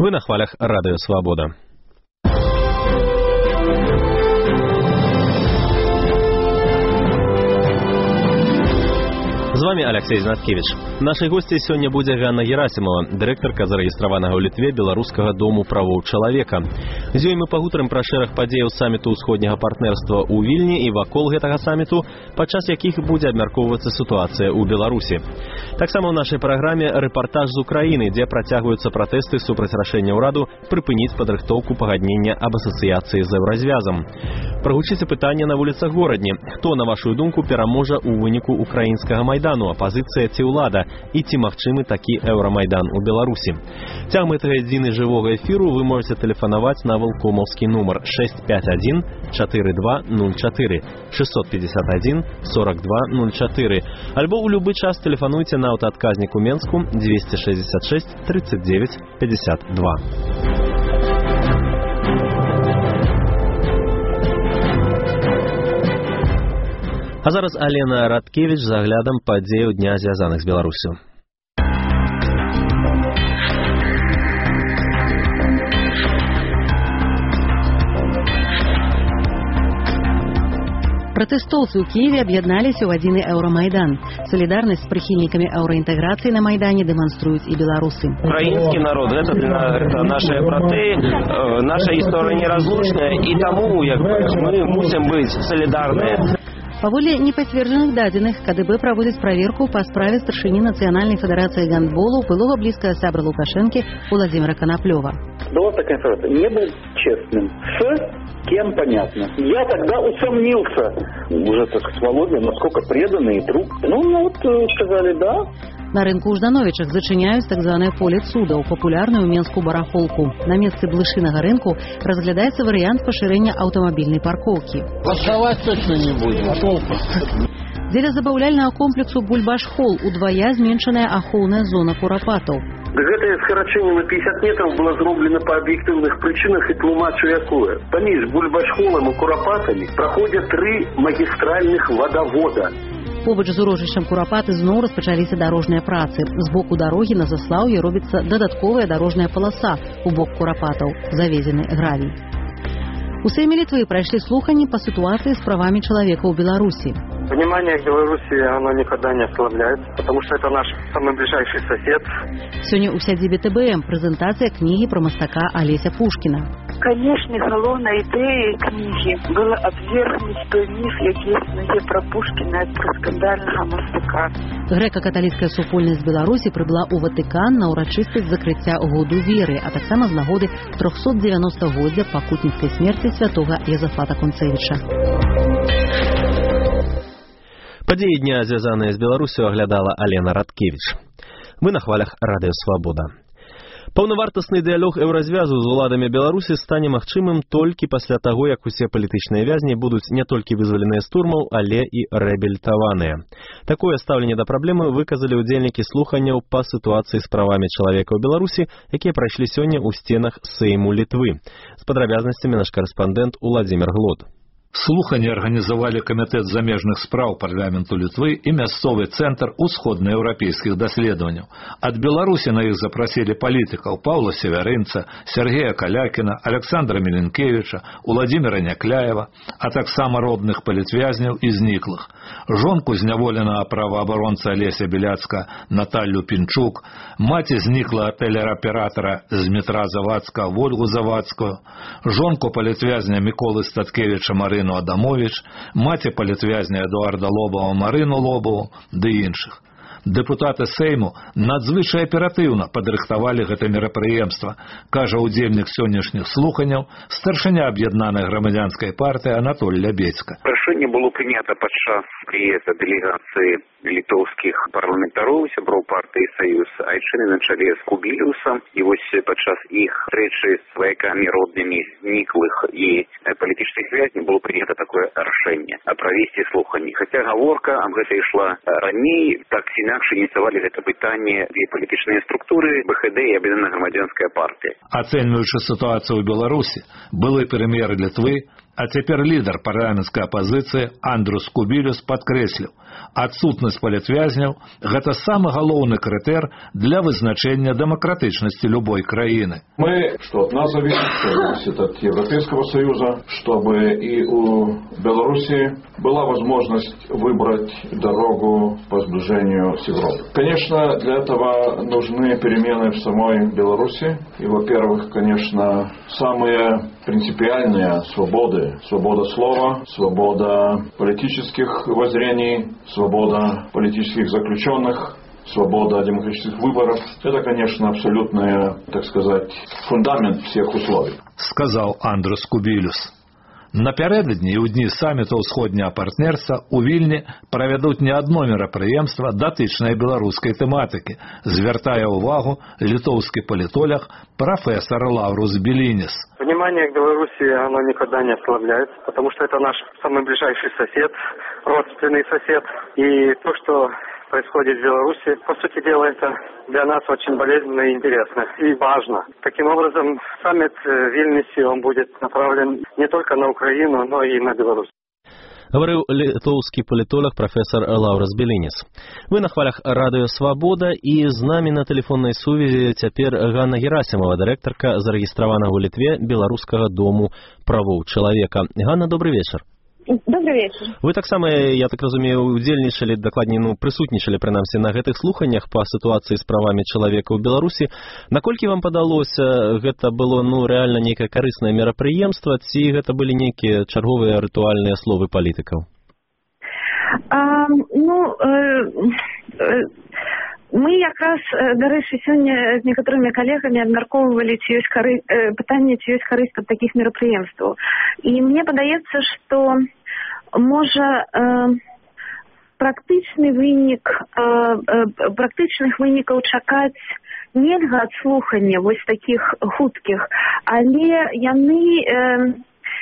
Вы на хвалях Радио Свобода. З вами Алексей Знаткевич. Нашай госцей сёння будзе Ганна Герасимова, дырэктарка зарэгістраванага ў Літве беларускага дому правоў чалавека. З ёй мы пагутарым пра шэраг падзеяў саміту ўсходняга партнерства ў Вільні і вакол гэтага саміту, падчас якіх будзе абмяркоўвацца сітуацыя ў Беларусі. Таксама ў нашай праграме рэпартаж з Украіны, дзе працягваюцца пратэсты супраць рашэння ўраду прыпыніць падрыхтоўку пагаднення аб асацыяцыі з еўразвязам. Прагучыце пытанне на вуліцах горадні. Хто, на вашу думку, пераможа ў выніку украінскага майдану, апазіцыя ці ўлада, і ці магчымы такі еўрамайдан у Беларусі? Цягам гэтага гадзіны жывога эфіру вы можете тэлефанаваць на валкомаўскі нумар 651 4204 651 4204 альбо ў любы час тэлефануйце на аўтаадказнік у Менску 266 39 52. А зараз Алена Радкевич з аглядам падзеяў дня, звязаных з Беларусю. Пратэстоўцы ў Киеве аб'ядналіся ў адзіны еўрамайдан. Салідарнасць з прыхільнікамі еўраінтэграцыі на майдане дэманструюць і беларусы. Украінскі народ, гэта нашыя браты, наша гісторыя неразлучная, і таму мы мусім быць салідарныя. Паводле непацверджаных дадзеных, КДБ праводзіць праверку па справе старшыні Нацыянальнай федэрацыі гандболу былога блізкага сябра Лукашэнкі Владзіміра Канаплёва. Была такая информация. Не был честным. С кем понятно. Я тогда усомнился. Уже так с Володей, насколько преданный друг. Сказали, да. На рынку ў Ждановічах зачыняюць так званае поле цудаў, папулярную Менску барахолку. На месцы блышынага рынку разглядаецца варыянт пашырэння аўтамабільнай паркоўкі. Восставать точно не будем, а толку? Дзеля забаўляльнага комплексу Бульбаш-холл удвая зменшаная ахоўная зона курапатаў. Гэтае скарачэнне на 50 метров было зроблена па аб'ектыўных прычынах і тлумачу якое. Паміж Бульбаш-холлам і курапатамі праходзяць 3 магістральных вадавода. Побач з урожышчам курапаты зноў распачаліся дарожныя працы. З боку дарогі на Заслаўе робіцца дадатковая дарожная паласа у бок курапатаў, завезены гравій. У Сейме Литвы прайшлі слуханні па сітуацыі з правамі чалавека ў Беларусі. Внимание к Беларуси, оно никогда не ослабляется, потому что это наш самый ближайший сосед. Сёння ў сядзібе ТБМ прэзентацыя кнігі пра мастака Алеся Пушкіна. Конечно, галоўнай ідэяй кнігі было абвергнуць той міф, які існуе пра Пушкіна як пра скандальнага мастака. Грэка-каталіцкая супольнасць Беларусі прыбыла ў Ватыкан на ўрачыстасць закрыцця году веры, а таксама з нагоды 390-годдзя пакутніцкай смерці святога Язафата Кунцевіча. Падзеі дня, звязаныя з Беларусю, аглядала Алена Радкевич. Вы на хвалях Радыё Свабода. Паўнавартасны дыялог еўразвязу з уладамі Беларусі стане магчымым толькі пасля таго, як усе палітычныя вязні будуць не толькі вызваленыя з турмаў, але і рэабілітаваныя. Такое стаўленне да праблемы выказалі ўдзельнікі слуханняў па сітуацыі з правамі чалавека ў Беларусі, якія прайшлі сёння ў сценах Сейму Літвы. З падрабязнасцямі наш карэспандэнт Уладзімір Глод. Слуханні арганізавалі Камітэт замежных спраў парламенту Літвы і мясцовы цэнтр усходнаеўрапейскіх даследаванняў. Ад Беларусі на іх запрасілі палітыкаў Паўла Севярынца, Сергея Калякіна, Александра Міленкевіча, Уладзіміра Някляева, а таксама родных палітвязняў і зніклых. Жонку зняволенага праваабаронца Алеся Біляцка Наталью Пінчук, маці зніклага тэлеаператара з метра Завадска Вольгу Завадскую, жонку палітвязня Міколы Статкевіча Марыну Адамович, маці палітвязня Эдуарда Лобова Марыну Лобову ды іншых. Дэпутаты Сейму надзвычай аператыўна падрыхтавалі гэта мерапрыемства, кажа ўдзельнік сённяшніх слуханняў старшыня аб'яднанай грамадзянскай партыі Анатоль Лябецька. Рашэнне было прынята падчас прыезда дэлегацыі літоўскіх парламентароў, сяброў партыі Саюз Айчыны на чале з Кубіліусам. І вось падчас іх встречы з сваякамі роднымі зніклых і палітычных вязняў было прынята такое рашэнне правесці слуханні. Хаця гаворка аб гэта ішла раней, так ці інакш ініцыявалі гэта пытанне две палітычныя структуры БХД і Аб'яднаная грамадзянская партыя. Ацэньваючы сітуацыю ў Беларусі, былы прэм'ер Літвы А цяпер лідар парламенцкай апазіцыі Андрус Кубілюс падкрэсліў, адсутнасць палітвязняў – гэта самы галоўны крытэр для вызначэння дэмакратычнасці любой краіны. Что от нас зависит от Европейского Союза, чтобы и у Беларуси была возможность выбрать дорогу по сближению с Европой. Конечно, для этого нужны перемены в самой Беларуси. И, во-первых, конечно, самые принципиальные свободы. Свобода слова, свобода политических воззрений, свобода политических заключенных, свобода демократических выборов. Это, конечно, абсолютный, так сказать, фундамент всех условий. Сказал Андрус Кубілюс. Напярэдадні ў дні саміту ўсходняга партнерства у Вільні правядуць не одно мерапрыемства датычнай беларускай тэматыкі, звяртае ўвагу літоўскі палітолог профессор Лаурус Белинис. Внимание к Беларуси, оно никогда не ослабляется, потому что это наш самый ближайший сосед, родственный сосед. И то, что происходит в Беларуси, по сути дела, это для нас очень болезненно и интересно, и важно. Таким образом, саммит в Вильнюсе, он будет направлен не только на Украину, но и на Беларусь. Говорил литовский политолог профессор Лаурус Белинис. Вы на хвалях Радио Свобода, и з нами на телефонной сувязі цяпер Ганна Герасимова, директорка зарегистрованного у Литве Белорусского дому правоў чалавека. Ганна, добрый вечер. Добрый вечер. Вы таксама, я так разумею, удзельнічалі, дакладней, прысутнічалі, прынамсі, на гэтых слуханнях па сітуацыі з правамі чалавека ў Беларусі. Наколькі вам падалося, гэта было, рэальна нейкае карыснае мерапрыемства, ці гэта былі нейкія чарговыя рытуальныя словы палітыкаў? Мы якраз, дарэчы, сёння з некаторымі калегамі абмяркоўвалі, ці ёсць пытанне, ці ёсць карысць ад такіх мерапрыемстваў. І мне падаецца, што можа практычных вынікаў чакаць нельга ад слухання вось такіх хуткіх, але яны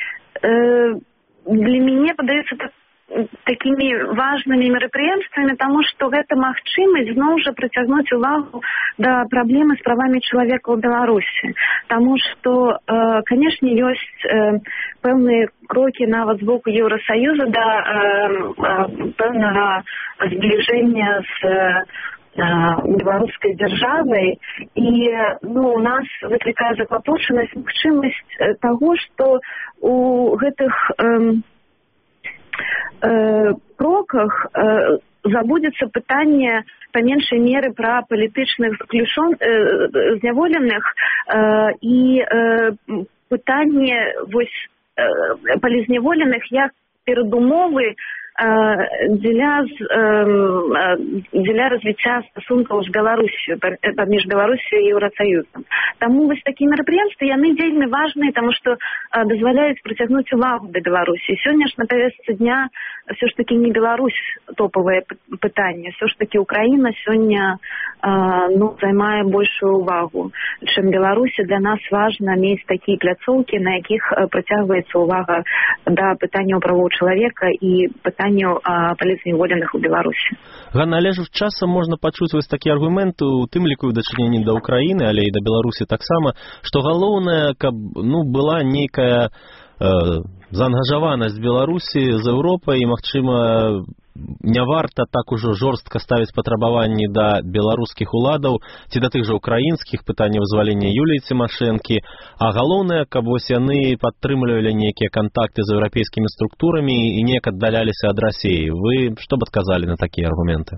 для мяне падаюцца такими важными мерапрыемствамі, таму што гэта магчымасць зноў жа прыцягнуць увагу да праблемы з правамі чалавека ў Беларусі. Таму што, канешне, ёсць пэўныя крокі нават з боку Еўрасаюза да пэўнага збліжэння з беларускай дзяржавай, і у нас выклікае заклапочанасць магчымасць таго, што у гэтых кроках забудется пытанне по меньшей меры про палітычных зняволеных і пытанне палізняволеных як перадумовы для развіцця стасункаў з Беларусью, паміж Беларусью і Еўрасаюзам. Таму вось такія мерапрыемствы, яны вельмі важныя, таму што дазваляюць прыцягнуць увагу да Беларусі. Сёння ж на павестцы дня все ж таки не Беларусь топавае пытанне, все ж таки Украіна сёння займае большую увагу, чым Беларусі. Для нас важна мець такія пляцоўкі, на якіх прыцягваецца увага да пытанняў правоў чалавека і пытанняў палізняволеных у Беларусі. Ганна, але ж часам можна пачуць вось такі аргумент, у тым ліку ў дачыненні да Украіны, але і да Беларусі таксама, што галоўнае, каб была нейкая заангажаванасць Беларусі з Еўропай, і, магчыма, не варта так ужо жорстка ставіць патрабаванні да беларускіх уладаў ці да тых жа украінскіх пытанняў вызвалення Юліі Цімашэнкі, а галоўнае, каб вось яны падтрымлівалі нейкія кантакты з еўрапейскімі структурамі і неяк аддаляліся ад Расіі. Вы што б адказалі на такія аргументы?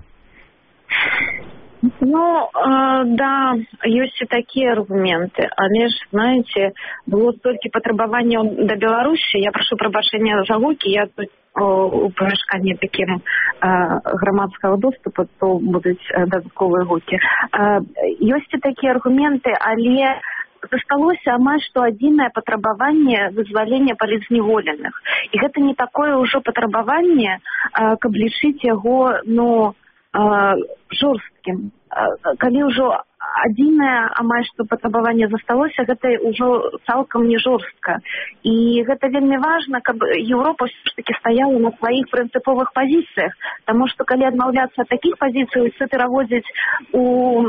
Да, ёсць і такія аргументы, але ж, знаеце, было столькі патрабаванняў да Беларусі, я прашу прабачэння за гукі, я тут у памяшканні такім грамадскага доступу, то будуць дадатковыя гукі. Ёсць і такія аргументы, але засталося амаль што адзінае патрабаванне вызвалення палізняволеных. І гэта не такое ўжо патрабаванне, каб лічыць яго, жорсткім. Калі ўжо адзінае амаль што патрабаванне засталося, гэта ўжо цалкам не жорстка. І гэта вельмі важна, каб Еўропа ўсё ж такі стаяла на сваіх прынцыповых пазіцыях, таму што калі адмаўляцца ад такіх пазіцый, це пераводзіць у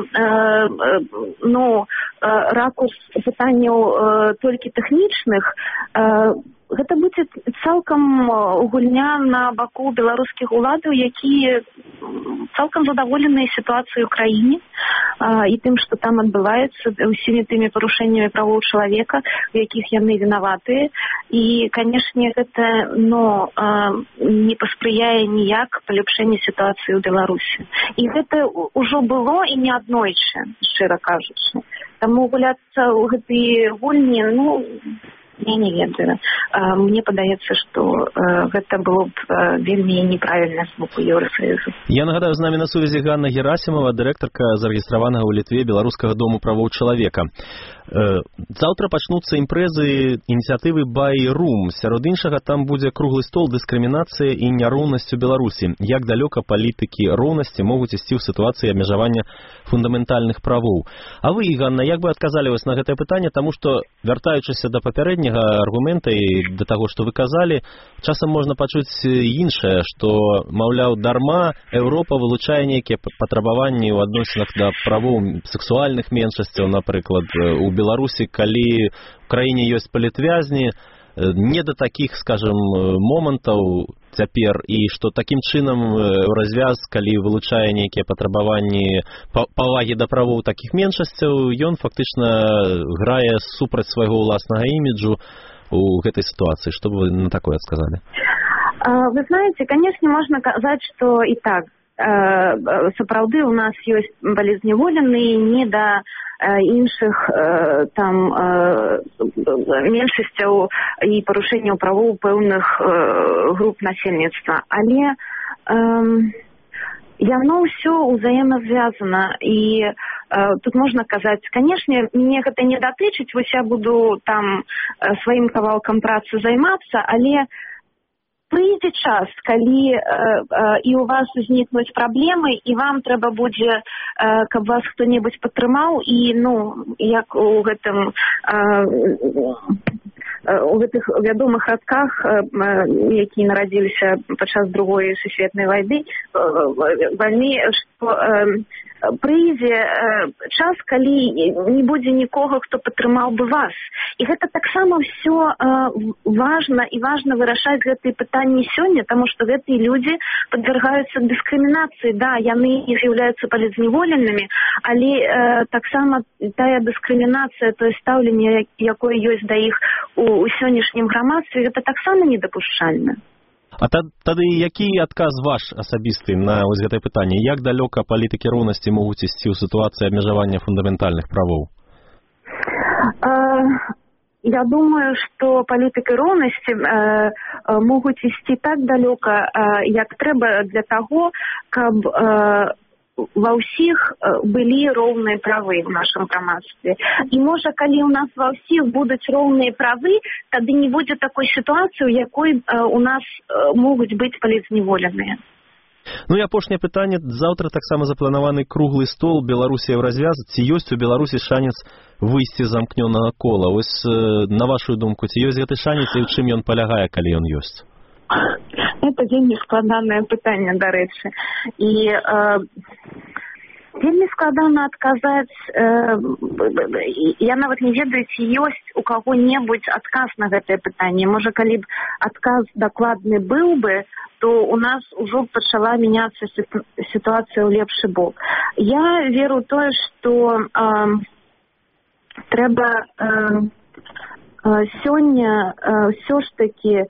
ракурс пытанняў толькі тэхнічных, гэта будзе цалкам гульня на баку беларускіх уладаў, якія цалкам задаволеныя сітуацыяй у краіне і тым, што там адбываецца, усімі тымі парушэннямі правоў чалавека, у якіх яны вінаватыя. І, канешне, гэта не паспрыяе ніяк паляпшэнню сітуацыі ў Беларусі. І гэта ўжо было і не аднойчы, шчыра кажучы. Таму гуляцца ў гэтыя гульні, я не ведаю. Мне падаецца, што гэта было б вельмі неправільна з боку Еўрасаюзу. Я нагадаю, з намі на сувязі Ганна Герасімова, дырэктарка зарэгістраванага ў Літве Беларускага дому правоў чалавека. Заўтра пачнуцца імпрэзы ініцыятывы «Buy Room». Сярод іншага, там будзе круглы стол «Дыскрымінацыя і няроўнасць у Беларусі». Як далёка палітыкі роўнасці могуць ісці ў сітуацыі абмежавання фундаментальных правоў. А вы, Ганна, як бы адказалі вас на гэтае пытанне, таму што, вяртаючыся да папярэдняга аргумента і да таго, што вы казалі, часам можна пачуць іншае, што, маўляў, дарма Еўропа вылучае нейкія патрабаванні ў адносінах да правоў сексуальных меншасцяў, напрыклад, у Беларусі, калі в краіне ёсць палітвязні, не да такіх, скажем, момантаў цяпер, і што такім чынам развяз, калі вылучае нейкія патрабаванні павагі да правоў такіх меншасцяў, ён фактычна грае супраць свайго ўласнага іміджу у гэтай сітуацыі. Што бы вы на такое сказалі? Вы знаете, конечно, можно сказать, что и так. Сапраўды у нас ёсць палізняволеныя не да іншых там меншасцяў і парушэнняў правоў пэўных груп насельніцтва. Але яно ўсё ўзаемазвязана, і тут можна казаць, канешне, мне гэта не датычыць, вось я буду там сваім кавалкам працы займацца, але прыйдзе час, калі і у вас узнікнуць праблемы, і вам трэба будзе, каб вас хто-небудзь падтрымаў, і, як у гэтых вядомых радках, якія нарадзіліся падчас Другой сусветнай вайны, што прыйдзе час, калі не будзе нікога, хто падтрымаў бы вас. І гэта таксама ўсё важна, і важна вырашаць гэтыя пытанні сёння, таму што гэтыя людзі падвяргаюцца дыскрымінацыі. Да, яны не з'яўляюцца палізняволенымі, але таксама тая дыскрымінацыя, тое стаўленне, якое ёсць да іх у сённяшнім грамадстве, гэта таксама недапушчальна. А тады які адказ ваш асабісты на вось гэтае пытанне? Як далёка палітыкі роўнасці могуць ісці ў сітуацыі абмежавання фундаментальных правоў? Я думаю, што палітыкі роўнасці могуць ісці так далёка, як трэба для таго, каб ва ўсіх былі роўныя правы ў нашым грамадстве. І можа, калі ў нас ва ўсіх будуць роўныя правы, тады не будзе такой сітуацыі, у якой у нас могуць быць палізняволеныя. І апошняе пытанне. Заўтра таксама запланаваны круглы стол «Беларусія ў развяз». Ці ёсць у Беларусі шанец выйсці з замкнёнага кола? Вось, на вашу думку, ці ёсць гэты шанец і ў чым ён палягае, калі ён ёсць? Это вельмі складанае пытанне, дарэчы. І вельмі складана адказаць. Я нават не ведаю, ці ёсць у каго-небудзь адказ на гэтае пытанне. Можа, калі б адказ дакладны быў бы, то у нас ужо пачала мяняцца сітуацыя ў лепшы бок. Я веру тое, што трэба сёння ўсё ж такі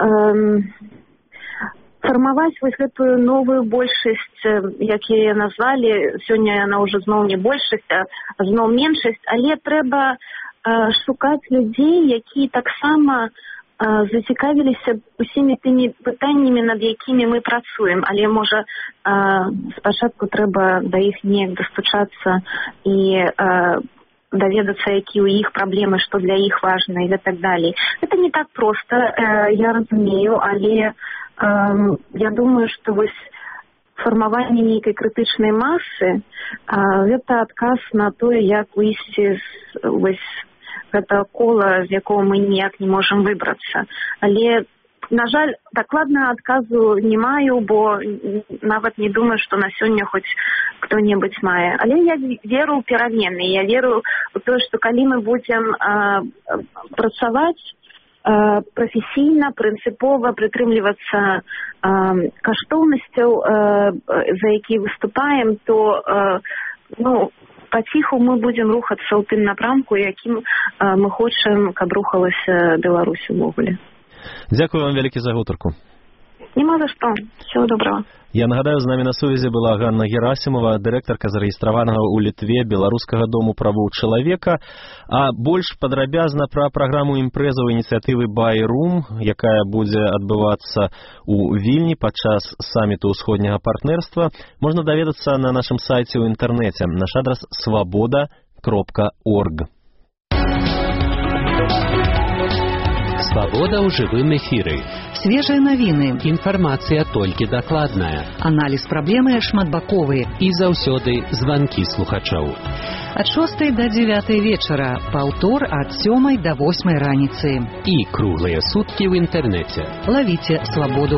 фармаваць вось гэтую новую большасць, як яе назвалі, сёння яна ўжо зноў не большасць, а зноў меншасць, але трэба шукаць людзей, якія таксама зацікавіліся усімі тымі пытаннямі, над якімі мы працуем, але, можа, спачатку трэба да іх неяк дастучацца і даведацца, якія ў іх праблемы, што для іх важна і так далей. Гэта не так проста, я разумею, але я думаю, што вось фармаванне нейкай крытычнай масы, гэта адказ на тое, як выйсці з гэтага кола, з якога мы ніяк не можам выбрацца. Але, на жаль, дакладнага адказу не маю, бо нават не думаю, што на сёння хоць хто-небудзь мае. Але я веру ў перамены, я веру ў тое, што калі мы будзем працаваць прафесійна, прынцыпова прытрымлівацца каштоўнасцяў, за якія выступаем, то паціху мы будзем рухацца ў тым напрамку, якім мы хочам, каб рухалася Беларусь увогуле. Дзякую вам вялікі за гутарку. Нема за што. Всего доброго. Я нагадаю, з намі на сувязі была Ганна Герасімова, дырэктарка зарэгістраванага ў Літве Беларускага дому правоў чалавека. А больш падрабязна пра праграму імпрэзаў ініцыятывы Байрум, якая будзе адбывацца ў Вільні падчас саміту ўсходняга партнерства, можна даведацца на нашым сайце ў інтэрнэце. Наш адрас svoboda.org. Свабода ў жывым эфіры. Свежыя навіны. Інфармацыя толькі дакладная. Аналіз праблемы шматбаковы. І заўсёды званкі слухачоў. Ад 6 до 9 вечара, паўтор ад 7 до 8 раніцы. І круглыя суткі ў інтэрнэце. Лавіце свабоду.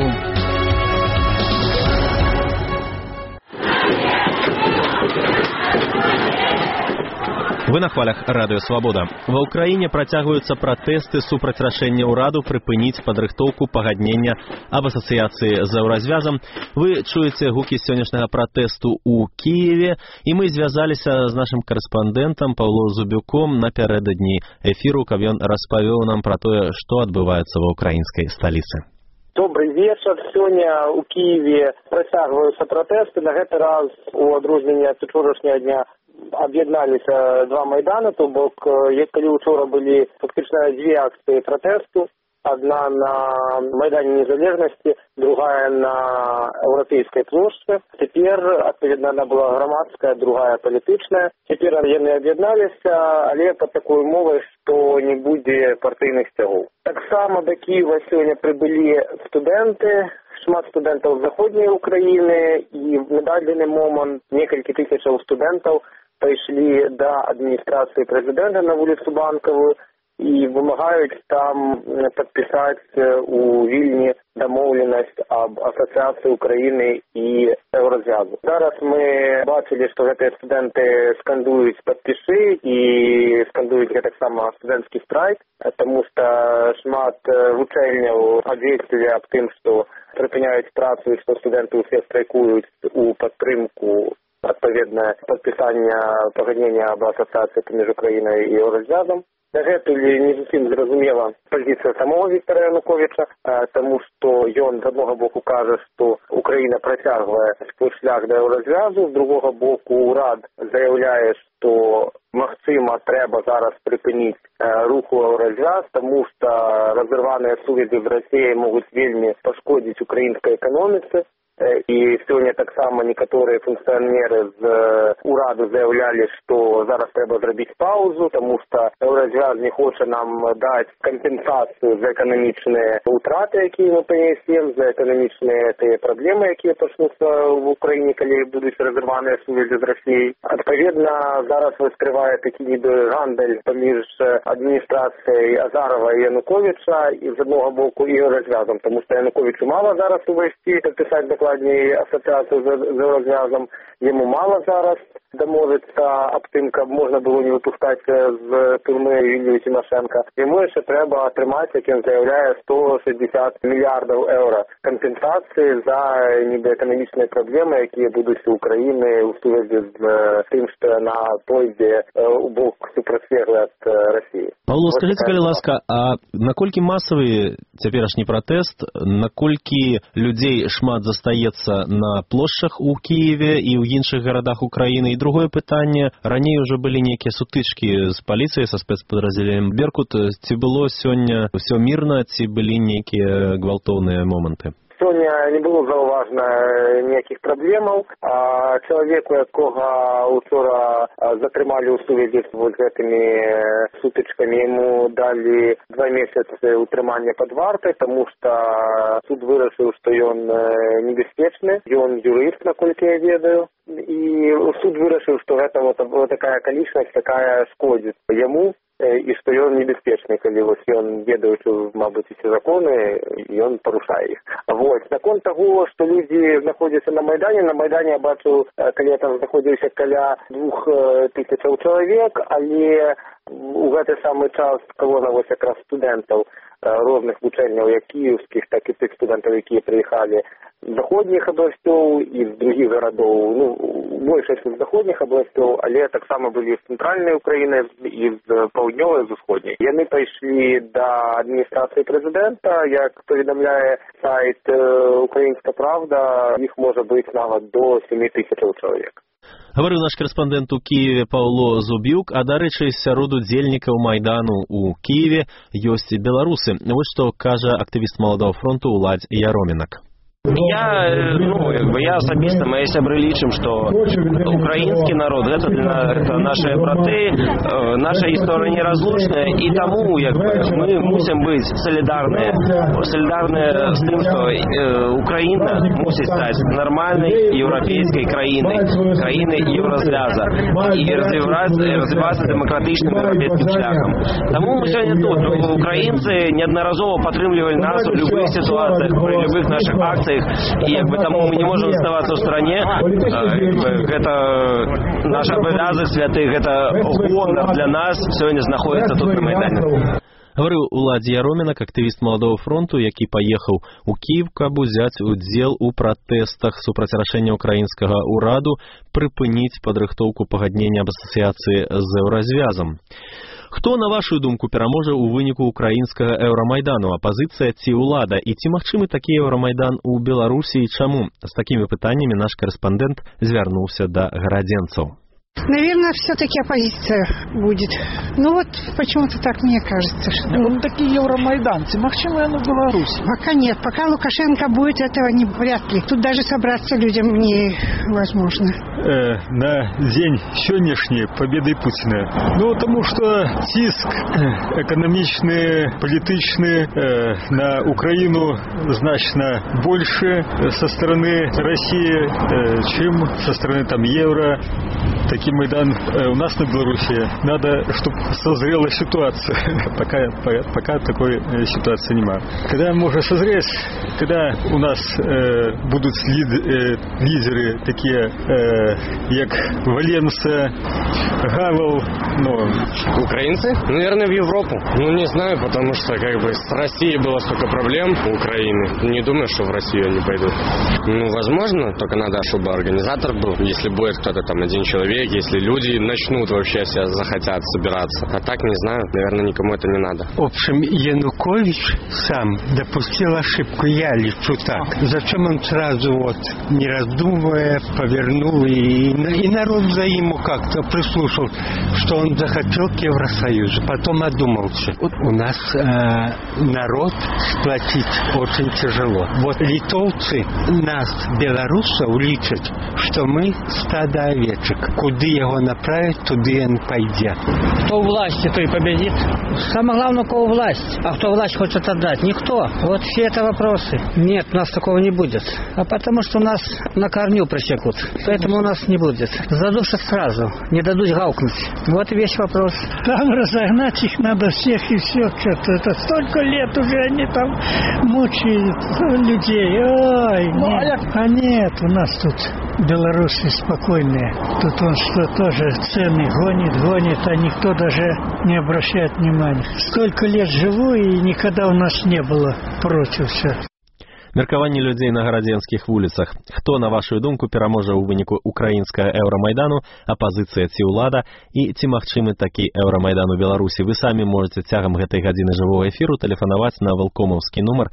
Вы на хвалях радыё «Свабода». Ва ўкраіне працягваюцца пратэсты супраць рашэння ўраду прыпыніць падрыхтоўку пагаднення аб асацыяцыі з еўразвязам. Вы чуеце гукі сённяшняга пратэсту ў Кіеве, і мы звязаліся з нашым карэспандэнтам Паўлом Зубюком напярэдадні эфіру, каб ён распавёў нам пра тое, што адбываецца ва ўкраінскай сталіцы. Добрый вечер. Сегодня у Киеве працягваюцца пратэсты. На гэты раз у адрозненне ад учорашняга дня аб'ядналіся два майданы, то бок, калі учора былі фактычна дзве акцыі пратэсту, одна на майдане незалежнасці, другая на Еўрапейскай плошчы. Цяпер, адпаведна, она была грамадская, другая палітычная. Цяпер яны аб'ядналіся, але пад такой умовай, што не будзе партыйных сцягоў. Таксама да Кіева сёння прыбылі студэнты, шмат студэнтаў з заходняй Украіны, і на дадзены момант некалькі тысячаў студэнтаў пайшлі да адміністрацыі прэзідэнта на вуліцу Банкавую і вымагаюць там падпісаць у Вільні дамоўленасць аб асацыяцыі Украіны і еўразвязу. Зараз мы бачылі, што гэтыя студэнты скандуюць «падпішы» і скандуюць гэтаксама студэнцкі страйк, таму што шмат вучэльняў абвесцілі аб тым, што прыпыняюць працу і што студэнты ўсе страйкуюць у падтрымку адпаведна падпісання пагаднення аб асацыяцыі паміж Украінай і еўразвязам. Дагэтуль не зусім зразумела пазіцыя самого Віктора Януковіча, таму што ён з аднаго боку кажа, што Украіна працягвае свой шлях да еўразвязу, з другога боку ўрад заяўляе, што магчыма трэба зараз прыпыніць руху еўразвяз, таму што разырваныя сувязі з Расіяй могуць вельмі пашкодзіць украінскай эканоміцы. І сёння таксама некаторыя функцыянеры з ураду заяўлялі, што зараз трэба зрабіць паузу, таму што еўразвяз не хоча нам даць кампенсацыю за эканамічныя ўтраты, якія мы панесем, за эканамічныя тыя праблемы, якія пачнуцца в Украіне, калі будуць разырваныя сувязі з Расіяй. Адпаведна, зараз раскрывае такі нібы гандаль паміж адміністрацыяй Азарова і Януковіча і з аднаго боку і еўразвязам, таму што Януковічу мала зараз увайсці, падпісаць асацыяцыю з еўразвязам, яму мала зараз дамовіцца аб тым, каб можна было не выпускаць з турмы Юлію Тимошенко. Яму яшчэ трэба атрымаць, як ён заяўляе, 160 мільярдаў еўра кампенсацыі за нібы эканамічныя праблемы, якія будуць у Украіны ў сувязі з тым, што яна пойдзе ў бок супрацьлеглы ад Расіі. Паўло, скажыце, калі ласка, а наколькі масавы цяперашні пратэст, наколькі людзей шмат застаецца на плошчах у Кіеве і ў іншых гарадах Украіны? І другое пытанне, раней уже былі нейкія сутычкі з паліцыяй, са спецпадраздзяленнем «Беркут». Ці было сёння ўсё мірна, ці былі нейкія гвалтоўныя моманты? Сёння не было заўважна ніякіх праблемаў. Чалавеку, якога учора затрымалі ў сувязі з вот гэтымі сутычкамі, яму далі 2 месяцы утрымання пад вартай, таму што суд вырашыў, што ён небяспечны, ён юрыст, наколькі я ведаю, і суд вырашыў, што гэта вот такая акалічнасць, такая шкодзіць яму, і што ён небяспечны, калі вось ён ведаючы, мабыць, усе законы, ён парушае іх. Вот. Наконт таго, што людзі знаходзяцца на Майдане я бачыў, калі я там знаходзіўся каля 2000 чалавек, але у гэты самы час калона вось якраз студэнтаў розных вучэнняў, як кіеўскіх, так і тых студэнтаў, якія прыехалі з заходніх абласцёў і з другіх гарадоў, большасць з заходніх абласцёў, але таксама былі з цэнтральнай Украіны і з паўднёвай, з усходняй. Яны пайшлі да адміністрацыі прэзідэнта, як паведамляе сайт «Украінская правда», іх можа быць нават до 7000 чалавек. Гаварыў наш корэспандэнт у Кіеве Паўло Зубюк, а дарэчы, сярод удзельнікаў Майдану у Кіеве ёсць беларусы. Вось што кажа актывіст Маладога фронту Уладзь Яромінак. Я асабіста, мае сябры лічым, што украінскі народ гэта нашыя браты, наша гісторыя неразлучная, і таму мы мусім быць салідарныя з тым, што Украіна мусіць стаць нармальнай еўрапейскай краінай еўразвяза і развівацца дэмакратычным еўрапейскім шляхам. Таму мы сёння тут. Украінцы неаднаразова падтрымлівалі нас у любых сітуацыях, пры любых нашых акцыях, и тому мы не можем оставаться в стране. Это наш обовязок святых, это гонор для нас сегодня находится тут на Майдане. Гаварыў Уладзь Яромінак, актывіст Маладога фронту, які паехаў у Кіев, каб узяць удзел у пратэстах супраць рашэння ўкраінскага ўраду прыпыніць падрыхтоўку пагаднення аб асацыяцыі з еўразвязам. Хто, на вашу думку, пераможа ў выніку украінскага еўрамайдану, апазіцыя ці ўлада? І ці магчымы такі еўрамайдан у Беларусі і чаму? З такімі пытаннямі наш корэспандэнт звярнуўся да гарадзенцаў. Наверное, все-таки оппозиция будет. Ну вот, почему-то так мне кажется. Что... Вот такие евромайданцы, махчимы оно в Беларуси. Пока нет. Пока Лукашенко будет, этого не вряд ли. Тут даже собраться людям невозможно. На день сегодняшний победы Путина. Ну, потому что тиск экономичный, политичный на Украину значно больше со стороны России, чем со стороны там евро. Такий Майдан у нас на Беларуси. Надо, чтобы созрела ситуация. Пока такой ситуации нема. Когда может созреть, когда у нас будут лидеры такие, как Валенса, Гавел, Украинцы? Наверное, в Европу. Не знаю, потому что с Россией было столько проблем у Украины. Не думаю, что в Россию они пойдут. Возможно, только надо, чтобы организатор был. Если будет кто-то там один человек, если люди начнут вообще себя захотят собираться. А так, не знаю, наверное, никому это не надо. В общем, Янукович сам допустил ошибку, я лечу так. Зачем он сразу не раздумывая, повернул, и народ за ему как-то прислушал, что он захотел к Евросоюзу, потом одумался. У нас народ сплотить очень тяжело. Литовцы нас, белорусов, лічат, что мы стадо овечек. Куды его направить, туды он пойдет. Кто у власти, то и победит. Самое главное, у кого власть. А кто власть хочет отдать? Никто. Вот все это вопросы. Нет, у нас такого не будет. А потому что у нас на корню просекут. Поэтому у нас не будет. Задушат сразу. Не дадут гаукнуть. Вот и весь вопрос. Там разогнать их надо всех и все. Это столько лет уже они там мучают людей. Ой, нет. А нет, у нас тут белорусы спокойные. Тут он что тоже цены гонит, а никто даже не обращает внимания. Столько лет живу, и никогда у нас не было против все. Меркаванне людзей на гарадзенскіх вуліцах. Хто, на вашу думку, пераможа ў выніку украінскага еўрамайдану, апазіцыя ці ўлада, і ці магчымы такі еўрамайдан у Беларусі? Вы самі можете цягам гэтай гадзіны жывога эфіру тэлефанаваць на валкомаўскі нумар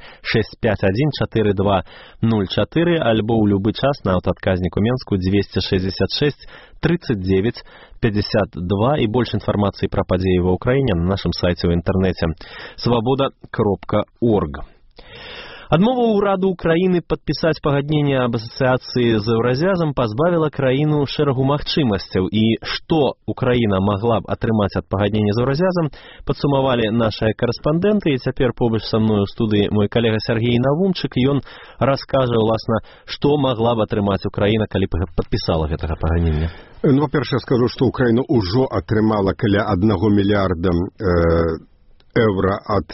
651-4204 альбо ў любы час на аўтаадказніку Менску 266 39 52 і больш інфармацыі пра падзеі ва ўкраіне на нашым сайце ў інтэрнэце свабода.орг. Адмова ўраду Украіны падпісаць пагадненне аб асацыяцыі з Еўразвязам пазбавіла краіну шэрагу магчымасцяў, і што Украіна магла б атрымаць ад пагаднення з Еўразвязам, падсумавалі нашыя карэспандэнты, і цяпер побач са мною ў студыі мой калега Сергей Навумчык, ён раскажа, уласна, што магла б атрымаць Украіна, калі б падпісала гэтага пагаднення. Ну, па-першае, скажу, што Украіна ўжо атрымала каля 1 мільярда евро ад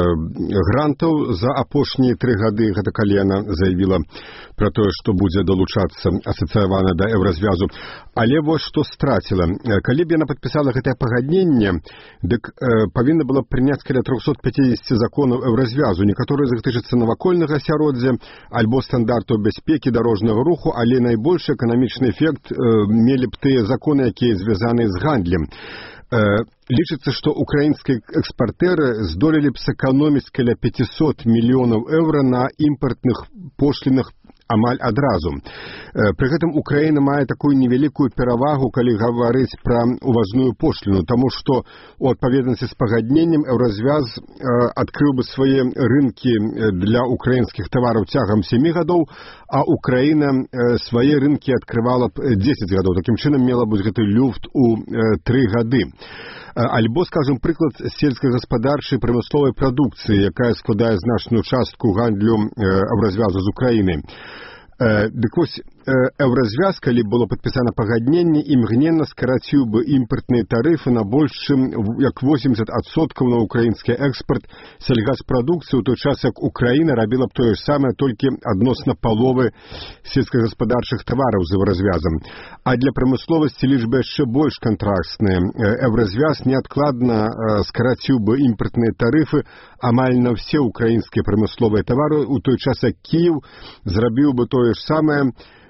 грантаў за апошнія 3 гады. Гэта калі яна заявіла пра тое, што будзе далучацца асацыявана да Еўразвязу. Але вось што страціла. Калі б яна падпісала гэтае пагадненне, дык павінна была прыняць каля 350 законаў Еўразвязу. Некаторыя з іх тычацца навакольнага асяроддзя альбо стандартаў бяспекі дарожнага руху, але найбольшы эканамічны эфект мелі б тыя законы, якія звязаны з гандлем. Лічыцца, што украінскія экспартэры здолелі б сэканоміць каля 500 мільёнаў еўра на імпартных пошлінах амаль адразу. Пры гэтым Украіна мае такую невялікую перавагу, калі гаварыць пра увазную пошліну, таму што у адпаведнасці з пагадненнем Еўразвяз адкрыў бы свае рынкі для украінскіх тавараў цягам 7 гадоў, а Украіна свае рынкі адкрывала б 10 гадоў. Такім чынам мела б гэты люфт у 3 гады. Альбо, скажем, прыклад сельскагаспадарчай прамысловай прадукцыі, якая складае значную частку гандлю Еўразвязу з Украінай. Дык вось, Еўразвяз, калі было падпісана пагадненне, імгненна скараціў бы імпартныя тарыфы на больш чым як 80% на украінскі экспарт сельгаспрадукцыі, у той час як Украіна рабіла б тое ж самае толькі адносна паловы сельскагаспадарчых тавараў з Еўразвязам. А для прамысловасці лічба яшчэ больш кантрастная. Еўразвяз неадкладна скараціў бы імпартныя тарыфы амаль на ўсе украінскія прамысловыя тавары, у той час як Кіеў зрабіў бы тое ж самае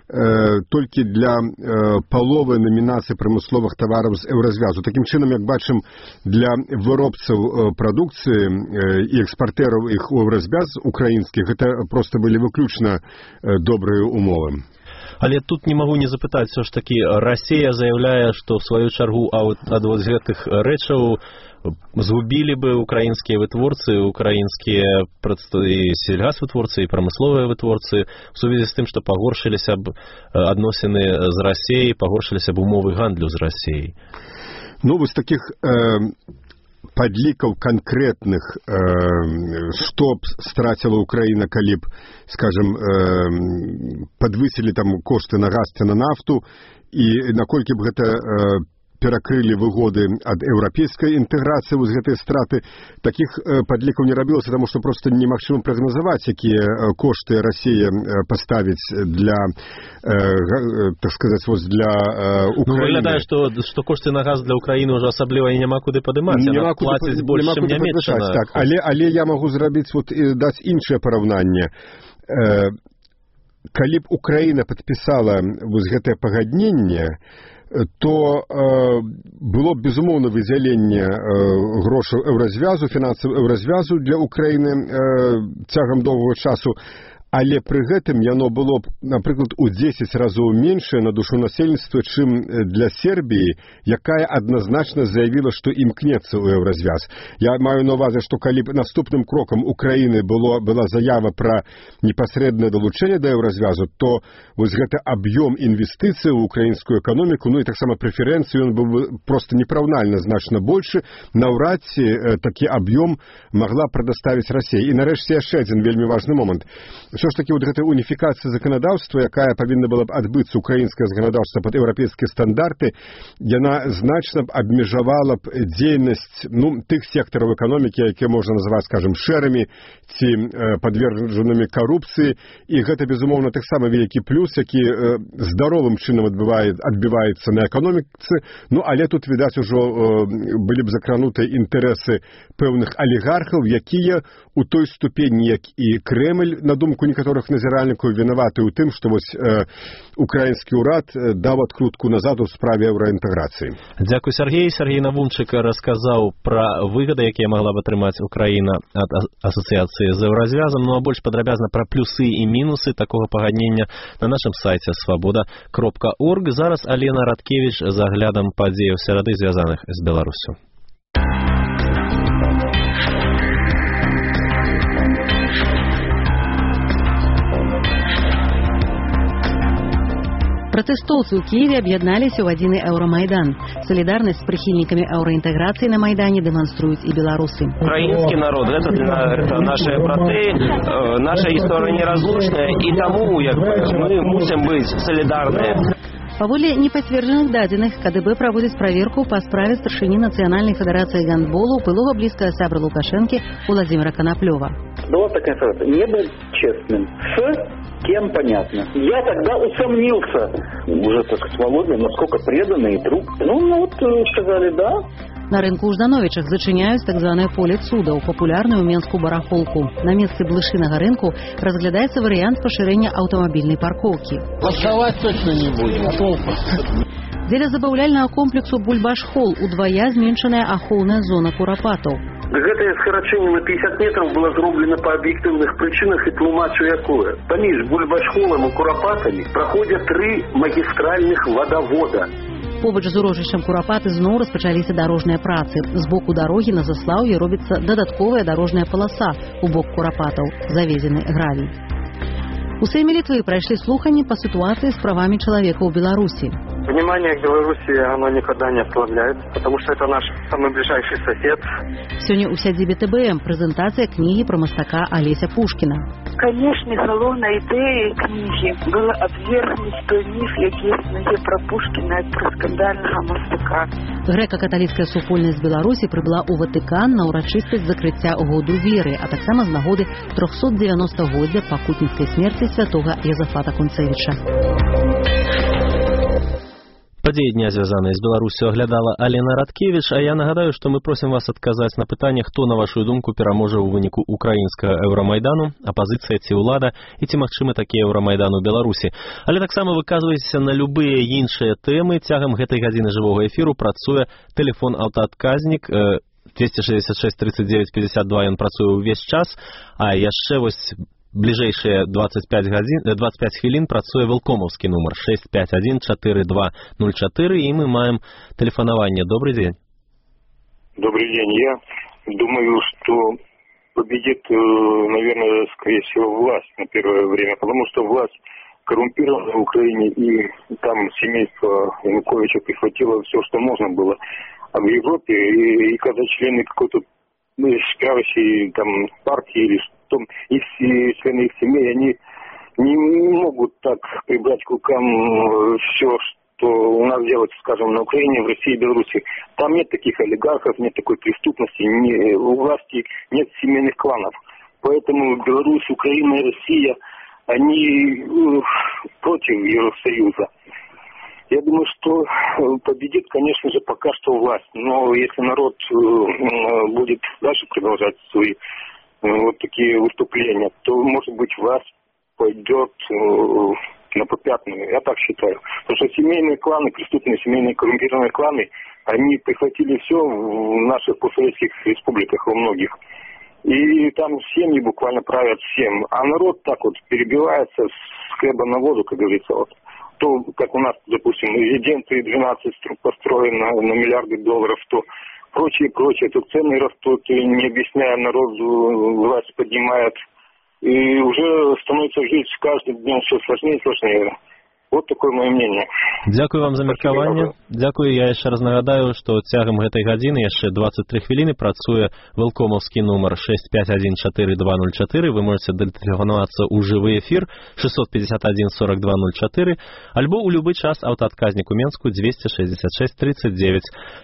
толькі для паловы намінацый прамысловых тавараў з Еўразвязу. Такім чынам, як бачым, для выробцаў прадукцыі і экспартэраў іх у Еўразвяз украінскіх гэта проста былі выключна добрыя умовы. Але тут не магу не запытаць, все ж такі Расія заяўляе, што в сваю чаргу ад вось гэтых рэчаў згубілі бы украінскія вытворцы, украінскія сельгасвытворцы і прамысловыя вытворцы в сувязі з тым, што пагоршыліся б адносіны з Расіяй, пагоршыліся б умовы гандлю з Расіяй. Ну, вось такіх падлікаў канкрэтных, што б страціла Украіна, калі б, скажем, падвысілі там кошты на газ ці на нафту, і наколькі б гэта перакрылі выгоды ад еўрапейскай інтэграцыі вось гэтыя страты. Такіх падлікаў не рабілася, таму што проста немагчыма прагназаваць, якія кошты Расія паставіць для, так сказаць, вось для Украіны. Ну, выглядае, што кошты на газ для Украіны ўжо асабліва і няма куды падымаць, яна плаціць больш, чым Нямецчына. Так, але я магу зрабіць, даць іншае параўнанне. Калі б Украіна падпісала вось гэтае пагадненне, то было б, безумоўна, выдзяленне грошаў Еўразвязу, фінансаў Еўразвязу для Украіны цягам доўгага часу, але пры гэтым яно было б, напрыклад, у 10 разоў меншае на душу насельніцтва, чым для Сербіі, якая адназначна заявіла, што імкнецца ў Еўразвяз. Я маю на ўвазе, што калі б наступным крокам Украіны была заява пра непасрэднае далучэнне да Еўразвязу, то вось гэты аб'ём інвестыцый у украінскую эканоміку, ну і таксама прэферэнцыі, ён быў бы проста непараўнальна значна большы, наўрад ці такі аб'ём магла прадаставіць Расія. І нарэшце яшчэ адзін вельмі важны момант. Все ж таки вот эта уніфікацыя заканадаўства, якая павінна была б адбыцца украінскае заканадаўства пад еўрапейскія стандарты, яна значна б абмежавала б дзейнасць тых сектараў эканомікі, якія можна называць, скажем, шэрамі ці падвержанымі карупцыі, і гэта, безумоўна, таксама вялікі плюс, які здаровым чынам адбіваецца на эканоміцы, але тут, відаць, ужо былі б закрануты інтарэсы пэўных алігархаў, якія у той ступені, як і Крэмль, на думку некаторых назіральнікаў, вінаваты ў тым, што вось украінскі ўрад даў адкрутку назад у справе еўраінтэграцыі. Дзякуй, Сергей. Сергей Навумчык расказаў пра выгады, якія магла б атрымаць Украіна ад асацыяцыі з Еўразвязам, а больш падрабязна пра плюсы і мінусы такога пагаднення на нашым сайце svoboda.org. Зараз Алена Радкевіч з аглядам падзеяў серады, звязаных з Беларусю. Пратэстоўцы ў Киеве аб'ядналіся ў адзіны Еўрамайдан. Салідарнасць з прыхільнікамі еўраінтэграцыі на Майдане дэманструюць і беларусы. Украинский народ, это наши браты, наша история неразлучная, и тому мы мусим быть солидарны. Паводле непацверджаных дадзеных, КДБ праводзіць праверку па справе старшыні Нацыянальнай федэрацыі гандболу былога блізкага сябра Лукашэнкі Владзіміра Канаплёва. Была такая информация. Не был честным. С кем понятно. Я тогда усомнился. Уже, так сказать, Володя, насколько преданный друг. Сказали, да. На рынку ў Ждановічах зачыняюць так званае поле цудаў, папулярную менскую барахолку. На месцы блышынага рынку разглядаецца варыянт пашырэння аўтамабільнай паркоўкі. Пасаваць точно не будем, а толку. Дзеля забаўляльнага комплексу Бульбаш-холл удвая зменшаная ахоўная зона курапатаў. Гэтае скарачэнне на 50 метров было зроблена па аб'ектыўных прычынах і тлумачу якое. Паміж Бульбаш-холлам і курапатамі праходзяць 3 магістральных вадавода. Побач з урожышчам курапаты зноў распачаліся дарожныя працы. З боку дарогі на Заслаўе робіцца дадатковая дарожная паласа у бок курапатаў, завезены гравій. У Сейме Літвы прайшлі слуханні па сітуацыі з правамі чалавека ў Беларусі. Внимание к Беларуси, оно никогда не ослабляется, потому что это наш самый ближайший сосед. Сёння ў сядзібе ТБМ прэзентацыя кнігі пра мастака Алеся Пушкіна. Конечно, галоўнай ідэяй кнігі было абвергнуць той міф, які існуе пра Пушкіна як пра скандальнага мастака. Грэка-каталіцкая супольнасць Беларусі прыбыла ў Ватыкан на ўрачыстасць закрыцця году веры, а таксама з нагоды 390-годдзя пакутніцкай смерці святога Язафата Кунцевіча. Падзеі дня, звязаныя з Беларусю, аглядала Алена Радкевіч, а я нагадаю, што мы просім вас адказаць на пытанне, хто, на вашу думку, пераможа ў выніку украінскага Еўрамайдану, апазіцыя ці ўлада, і ці магчымы такі Еўрамайдан у Беларусі. Але таксама выказвайцеся на любыя іншыя тэмы. Цягам гэтай гадзіны жывога эфіру працуе тэлефон аўтаадказнік 266 39 52, ён працуе ўвесь час, а яшчэ вось бліжэйшыя 25 хвілін працуе вэлкомаўскі нумар 651-4204, і мы маем тэлефанаванне. Добрый день. Добрый день. Я думаю, что победит, наверное, скорее всего, власть на первое время, потому что власть коррумпирована в Украине, и там семейство Януковича прихватило все, что можно было. А в Европе, и когда члены какой-то правящей там партии или и члены их семей, они не могут так прибрать к рукам все, что у нас делается, скажем, на Украине, в России, Беларуси. Там нет таких олигархов, нет такой преступности, у власти нет семейных кланов. Поэтому Беларусь, Украина и Россия, они против Евросоюза. Я думаю, что победит, конечно же, пока что власть. Но если народ будет дальше продолжать свои вот такие выступления, то, может быть, власть пойдет на попятную. Я так считаю. Потому что семейные кланы, преступные семейные коррумпированные кланы, они прихватили все в наших постсоветских республиках, во многих. И там семьи буквально правят всем. А народ так вот перебивается с хлеба на воду, как говорится. Вот. То, как у нас, допустим, резиденции 12 построены на миллиарды долларов, то прочее. Тут цены растут, и не объясняя народу, власть поднимает. И уже становится жить каждым днем все сложнее и сложнее. Вот такое мое мнение. Дзякую вам за меркаванне. Дзякую. Я яшчэ раз нагадаю, што цягам гэтай гадзіны яшчэ 23 хвіліны працуе вэлкомаўскі нумар 651-4204. Вы можете датэлефанавацца ў жывы эфір 651-4204, альбо ў любы час аўтаадказнік у Менску 266 39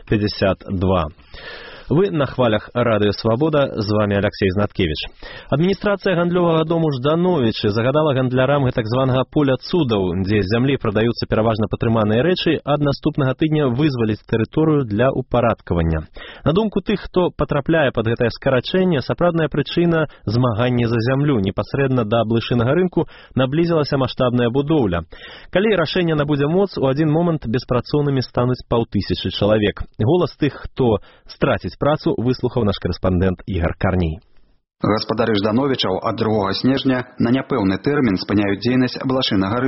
52. Вы на хвалях Радыё Свабода, з вами Алексей Знаткевич. Адміністрацыя гандлёвага дому Ждановічы загадала гандлярам гэтак званага поля цудаў, дзе з зямлі прадаюцца пераважна патрыманыя рэчы, ад наступнага тыдня вызваліць тэрыторыю для упарадкавання. На думку тых, хто патрапляе пад гэтае скарачэнне, сапраўдная прычына змаганне за зямлю. Непасрэдна да блышынага рынку наблізілася маштабная будоўля. Калі рашэнне набудзе моц, у адзін момант беспрацоўнымі стануць 500 чалавек. Голас тых, хто страціць працу, выслухаў наш корэспандэнт Ігар Карней. Гаспадары Ждановічаў ад 2 снежня на няпэўны тэрмін спыняюць дзейнасць блашынага рынку.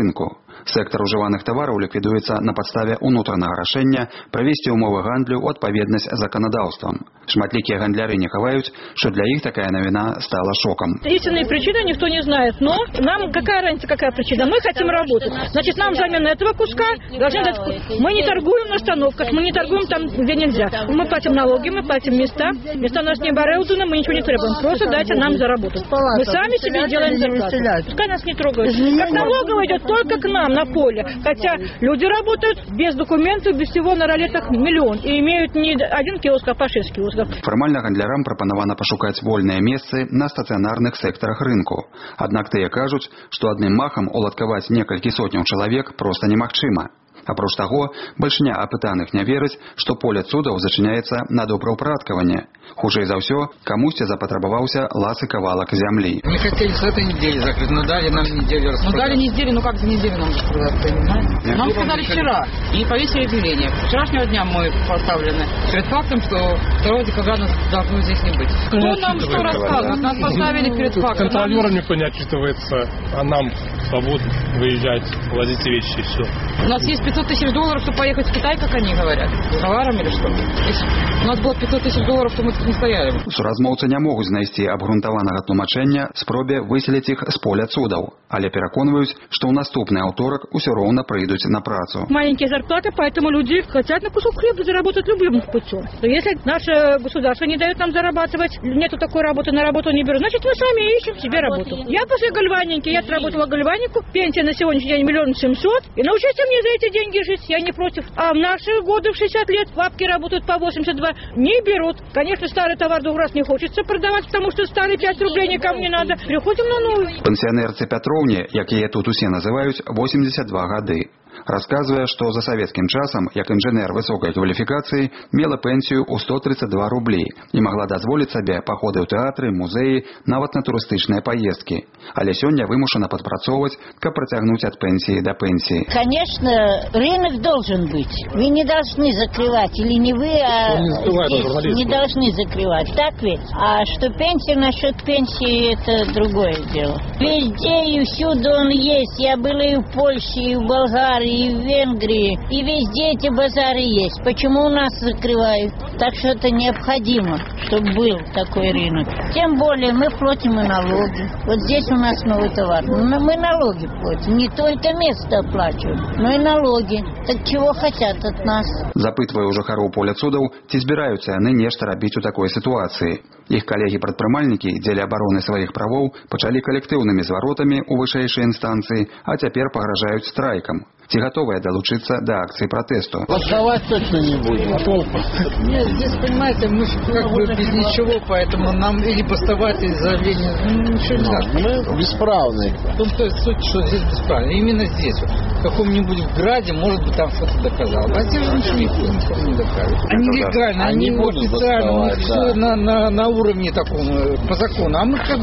Сектар ужываных тавараў ліквідуецца на падставе ўнутранага рашэння правесці умовы гандлю ў адпаведнасць з заканадаўствам. Шматлікія гандляры не хаваюць, што для іх такая навіна стала шоком. Истинные причины никто не знает, но нам какая разница, какая причина? Мы хотим работать. Значит, нам взамен этого куска должны дать... Мы не торгуем на остановках, мы не торгуем там, где нельзя. Мы платим налоги, мы платим места. Места у нас не оборудованы, мы ничего не требуем. Просто дайте нам заработать. Мы сами себе делаем зарплату. Пускай нас не трогают. Как налоговая идет только к нам на поле. Хотя люди работают без документов, без всего на ролетах миллион. И имеют не 1 киоск, а по 6 киосков. Фармальна гандлярам прапанавана пашукаць вольныя месцы на стацыянарных сектарах рынку. Аднак тыя кажуць, што адным махам уладкаваць некалькі сотняў чалавек проста немагчыма. Апроч таго, бальшыня апытаных не верыць, што поле цудаў зачыняецца на добраўпарадкаванне. Хутчэй за ўсё, камусьці запатрабаваўся ласы кавалак зямлі. Мы хотели с этой недели закрыть, но дали нам неделю рассказать. Ну дали неделю, ну как за неделю нам рассказать, понимаете? Нам сказали вчера и повесили объявление. С вчерашнего дня мы поставлены перед фактом, что 2 декабря нас должно здесь не быть. Кто нам что рассказывает? Нас поставили перед фактом. Контролерам никто не отчитывается, а нам свободно выезжать, возить вещи и все. У нас есть $500 тысяч, чтобы поехать в Китай, как они говорят. Товаром или что? Если у нас было $500 тысяч, то мы тут не стояли. Суразмоўцы не могуць знайсці абгрунтаванага тлумачэння спробе выселіць іх з поля цудаў, але пераконваюць, што ў наступны аўторак усё роўна прыйдуць на працу. Маленькие зарплаты, поэтому люди хотят на кусок хлеба заработать любым путем. Но если наше государство не дает нам зарабатывать, нету такой работы, на работу не берут, значит мы сами ищем себе работу. Я после гальваники, я отработала гальванику, пенсия на сегодняшний день 1 700 000, и научите мне за эти деньги жить, я не против. А в наши годы, в 60 лет, бабки работают по 82, не берут. Конечно, старый товар 2 раз не хочется продавать, потому что старые 5 рублей никому не надо. Переходим на новый. Пенсіянерцы Пятроўні, як яе тут усе называюць, 82 гады. Расказвае, што за савецкім часам, як інжынер высокай кваліфікацыі, мела пенсію ў 132 рублі і магла дазволіць сабе паходы ў тэатры, музеі, нават на турыстычныя паездкі. Але сёння вымушана падпрацоўваць, каб працягнуць ад пенсіі да пенсіі. Конечно, рынок должен быть. Вы не должны закрывать, или не вы, а здесь не должны закрывать. Так ведь? А что пенсия, насчет пенсии, это другое дело. Везде и всюду он есть. Я была и в Польше, и в Болгарии, и в Венгрии, и везде эти базары есть. Почему у нас закрывают? Так что это необходимо, чтобы был такой рынок. Тем более мы платим и налоги. Вот здесь у нас новый товар. Мы налоги платим. Не только место оплачиваем, но и налоги. Так чего хотят от нас? Запытваю у жыхароў поля цудаў, ці збіраюцца яны нешта рабіць у такой сітуацыі. Іх калегі-прадпрымальнікі дзеля абароны сваіх правоў пачалі калектыўнымі зваротамі ў вышэйшай інстанцыі, а цяпер пагражаюць страйкам. Ці готовыя долучиться до акции протесту? Восставать точно не будем. Нет, здесь, понимаете, мы как бы без ничего, поэтому нам или поставать из заявления, ничего не надо. Мы бесправны. В том-то суть, что здесь бесправны. Именно здесь, вот, в каком-нибудь граде, может быть, там что-то доказал. А здесь же ничего не докажет. Они легально, они официально, у них все на уровне таком, по закону. А мы как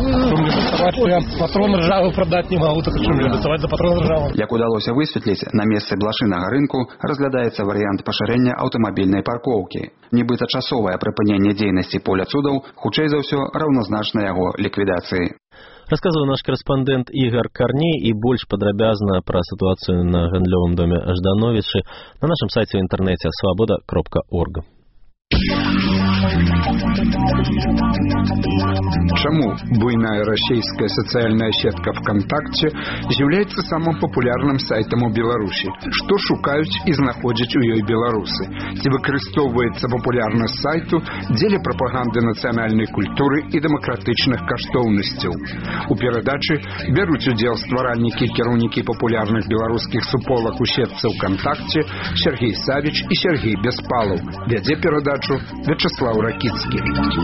бы... Патрон ржавый продать не могу, так что мне доставать за патрон ржавый. Як удалося высветліць, на месцы блашынага рынку разглядаецца варыянт пашырэння аўтамабільнай паркоўкі. Нібыта часовае прыпыненне дзейнасці поля цудаў, хутчэй за ўсё, раўназначна яго ліквідацыі. Расказваў наш корэспандэнт Ігар Карней, і больш падрабязна пра сітуацыю на гандлёвым доме Ждановічы на нашым сайце ў інтэрнэце свабода.орг. Чаму буйная расійская сацыяльная сетка ВКонтакце з'яўляецца самым папулярным сайтам у Беларусі? Што шукаюць і знаходзяць у ёй беларусы? Ці выкарыстоўваецца папулярнасць сайту дзеля прапаганды нацыянальнай культуры і дэмакратычных каштоўнасцяў? У перадачы бяруць удзел стваральнікі і кіраўнікі папулярных беларускіх суполак у сетцы ВКонтакце Сергей Савіч і Сергей Беспалаў. Вядзе перадачу Вячеслав Ракіцкі.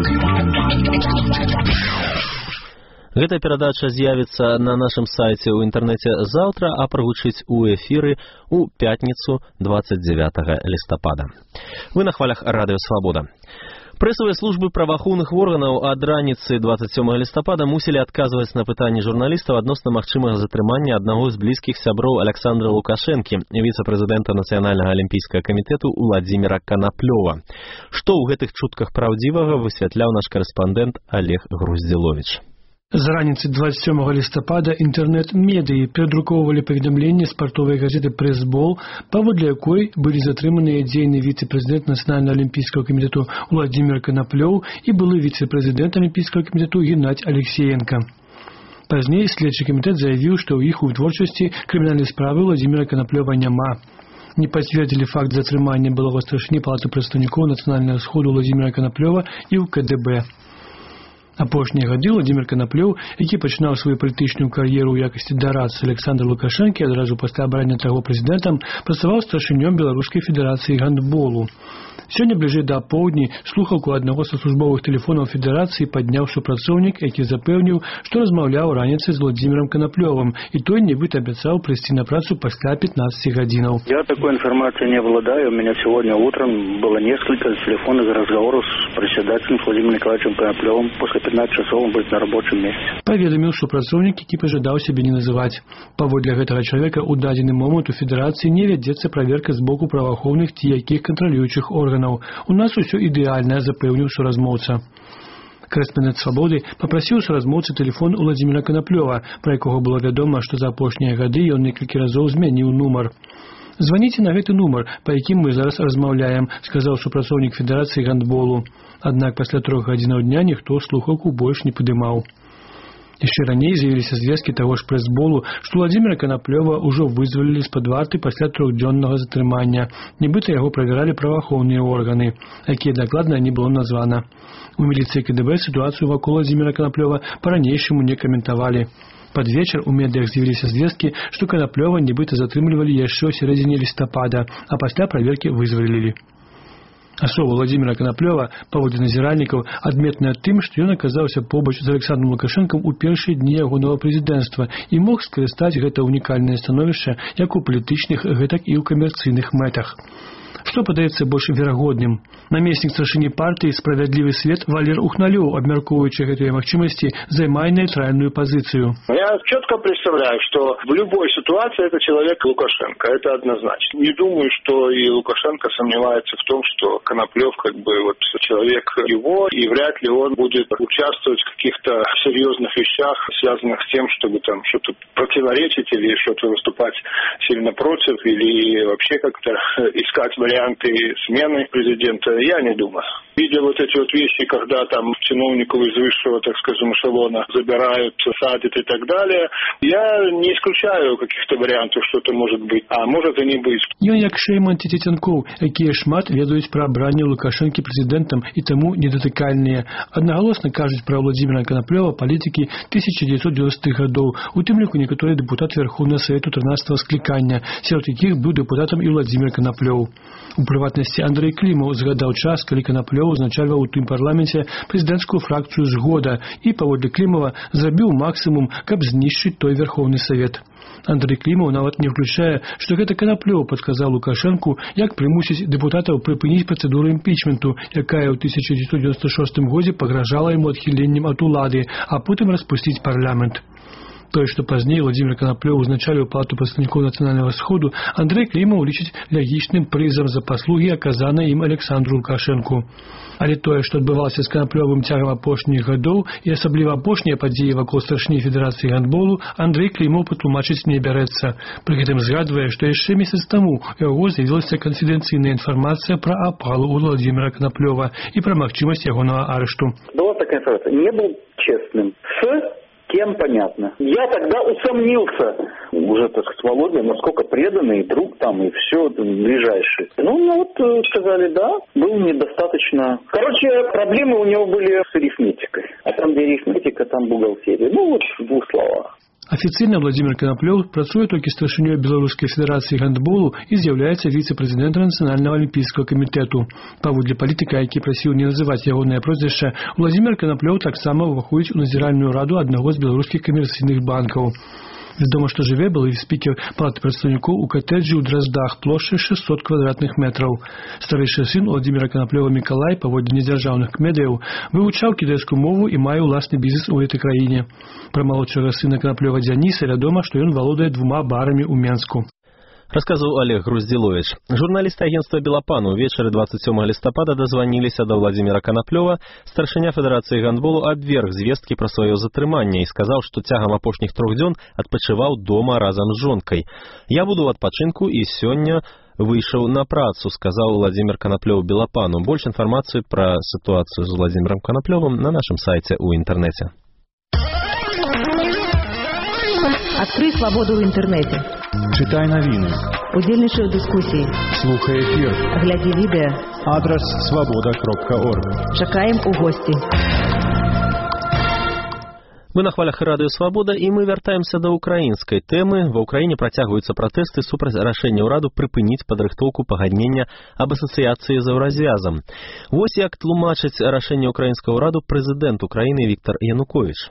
Гэтая перадача з'явіцца на нашым сайце ў інтэрнэце заўтра, а прагучыць у эфіры ў пятніцу 29 лістапада. Вы на хвалях радыё Свабода. Прэсавыя службы праваахоўных органаў ад раніцы 27 лістапада мусілі адказваць на пытанні журналістаў адносна магчымага затрымання аднаго з блізкіх сяброў Александра Лукашэнкі, віцэ-прэзідэнта Нацыянальнага алімпійскага камітэту Уладзіміра Канаплёва. Што ў гэтых чутках праўдзівага, высвятляў наш корэспандэнт Олег Груздзіловіч. З раніцы 27 лістапада інтэрнэт-медыі перадрукоўвалі паведамленне спартовай газеты «Прэсбол», паводле якой былі затрыманыя дзейны віцэ-прэзідэнт Нацыянальнага алімпійскага камітэту Владзімір Канаплёў і былы віцэ-прэзідэнт Алімпійскага камітэту Геннадзь Алексеенка. Пазней следчы камітэт заявіў, што ў іх у вытворчасці крымінальнай справы Владзіміра Канаплёва няма. Не пацвердзілі факт затрымання былога старшыні палаты прадстаўнікоў Нацыянальнага сходу Владзіміра Канаплёва і ў КДБ. Апошнія гады Владзімір Канаплёў, які пачынаў сваю палітычную кар'еру ў якасці дарадцы Александра Лукашэнкі адразу пасля абрання таго прэзідэнтам, працаваў старшынём Беларускай федэрацыі гандболу. Сёння бліжэй да апоўдні слухаўку аднаго са службовых тэлефонаў федэрацыі падняў супрацоўнік, які запэўніў, што размаўляў раніцай з Владзімірам Канаплёвым, і той нібыта абяцаў прыйсці на працу пасля 15 гадзінаў. Я такой информацией не обладаю. У меня сегодня утром было несколько телефонных разговоров с председателем Владимиром Николаевичем Коноплевым. После 15 часов он будет на рабочем месте. Паведаміў супрацоўнік, які пажадаў сябе не называць. Паводле гэтага чалавека ў дадзены момант у федэрацыі не вядзецца праверка з боку праваахоўных ці якіх кантралюючых органаў. У нас усё ідэальна, запэўніў суразмоўца. Корэспандэнт «Свабоды» папрасіў суразмоўцы тэлефон Владзіміра Канаплёва, пра якога было вядома, што за апошнія гады ён некалькі разоў змяніў нумар. «Званіце на гэты нумар, па якім мы зараз размаўляем», сказаў супрацоўнік федэрацыі гандболу. Аднак пасля 3 гадзінаў дня ніхто слухаўку больш не падымаў. Яшчэ раней з'явіліся звесткі таго ж прэсболу, што Владзіміра Канаплёва ўжо вызвалілі з-пад варты пасля 3-дзённага затрымання. Нібыта яго правяралі праваахоўныя органы, якія дакладна не было названа. У міліцыі КДБ сітуацыю вакол Владзіміра Канаплёва па-ранейшаму не каментавалі. Пад вечар у медыях з'явіліся звесткі, што Канаплёва нібыта затрымлівалі яшчэ ў сярэдзіне лістапада, а пасля праверкі вызвалілі. Асоба Владзіміра Канаплёва, паводле назіральнікаў, адметная тым, што ён аказаўся побач з Александром Лукашэнкам у першыя дні ягонага прэзідэнцтва і мог скарыстаць гэта ўнікальнае становішча як у палітычных, гэтак і ў камерцыйных мэтах. Што падаецца больш верагодным? Намеснік старшыні партыі «Справядлівы свет» Валер Ухналёў, абмяркоўваючы гэтыя магчымасці, займае нейтральную позицию. Я четко представляю, что в любой ситуации это человек Лукашенко. Это однозначно. Не думаю, что и Лукашенко сомневается в том, что Коноплев человек его, и вряд ли он будет участвовать в каких-то серьезных вещах, связанных с тем, чтобы там что-то противоречить или что-то выступать сильно против, или вообще как-то искать варианты смены президента. Я не думаю. Видя эти вещи, когда там чиновников из высшего, так скажем, эшелона забирают, садят и так далее, я не исключаю каких-то вариантов, что это может быть, а может и не быть. Ён як Шейман Тететенков, якія шмат ведаюць пра абранне Лукашэнкі прэзідэнтам і таму недатыкальныя. Аднагалосна кажуць пра Владзіміра Канаплёва палітыкі 1990-х гадоў, у тым ліку некаторыя дэпутаты Верховнага Савету 13-го склікання, сярод якіх быў дэпутатам і Владзімір Канаплёў. У прыватнасці Андрэй Клімаў згадаў час, калі Канаплёў узначальваў у тым парламенце прэзідэнцкую фракцыю «Згода» і, паводле Клімава, зрабіў максімум, каб знішчыць той Верховны Савет. Андрэй Клімаў нават не ўключае, што гэта Канаплёў падказаў Лукашэнку, як прымусіць дэпутатаў прыпыніць працэдуру імпічменту, якая ў 1996 годзе пагражала яму адхіленнем ад улады, а потым распусціць парламент. Тое, што пазней Владзімір Канаплёў узначаліў палату прадстаўнікоў Нацыянальнага сходу, Андрэй Клімаў лічыць лягічным прызам за паслугі, аказаныя ім Александру Лукашэнку. Але тое, што адбывалася з Канаплёвым цягам апошніх гадоў і асабліва апошнія падзеі вакол старшыні федэрацыі гандболу, Андрэй Клімаў патлумачыць не бярэцца. Пры гэтым згадвае, што яшчэ месяц таму у яго з'явілася канфідэнцыйная інфармацыя пра апалу у Владзіміра Канаплёва і пра магчымасць ягонага арышту. Была такая информация. Не был честным. Кем понятно. Я тогда усомнился, уже, так сказать, Володя, насколько преданный, друг там, и все ближайший. Сказали, да, был недостаточно. Короче, проблемы у него были с арифметикой. А там, где арифметика, там бухгалтерия. В 2 словах. Афіцыйна Владзімір Канаплёў працуе толькі старшынёй Беларускай федэрацыі гандболу і з'яўляецца віцэ-прэзідэнтам Нацыянальнага алімпійскага камітэту. Паводле палітыка, які прасіў не называць ягонае прозвішча, Владзімір Канаплёў таксама ўваходзіць у назіральную раду аднаго з беларускіх камерцыйных банкаў. Вядома, што жыве былы спікер палаты прадстаўнікоў у катэджы ў Драздах плошчай 600 квадратных метраў. Старэйшы сын Владзіміра Канаплёва Мікалай, паводле незяржаўных медыяў, вывучаў кітайскую мову і мае ўласны бізнес у гэтай краіне. Пра малодшага сына Канаплёва Дзяніса вядома, што ён валодае 2 барамі ў Менску. Расказаў Олег Груздзіловіч. Журналісты агентства «Белапан» увечары 27 лістапада дазваніліся да Владзіміра Канаплёва. Старшыня Федэрацыі гандболу абверг звесткі пра сваё затрыманне і сказаў, што цягам апошніх 3 дзён адпачываў дома разам з жонкай. «Я буду ў адпачынку і сёння выйшаў на працу», сказаў Владзімір Канаплёў «Белапану». Больш інфармацыю пра сітуацыю з Владзімірам Канаплёвым на нашым сайце ў інтэрнэце. Адкрый свабоду ў інтэрнэце. Читай навіны. Удзельнічай у дыскусіі. Слухай эфір. Глядзі відэа. Адрес свабода.орг. Чакаем у госці. Мы на хвалях радыё «Свабода» і мы вяртаемся да украінскай тэмы. Ва ўкраіне працягваюцца пратэсты супраць рашэння ўраду прыпыніць падрыхтоўку пагаднення аб асацыяцыі з Еўразвязам. Вось як тлумачыць рашэнне украінскага ўраду прэзідэнт Украіны Віктор Янукович.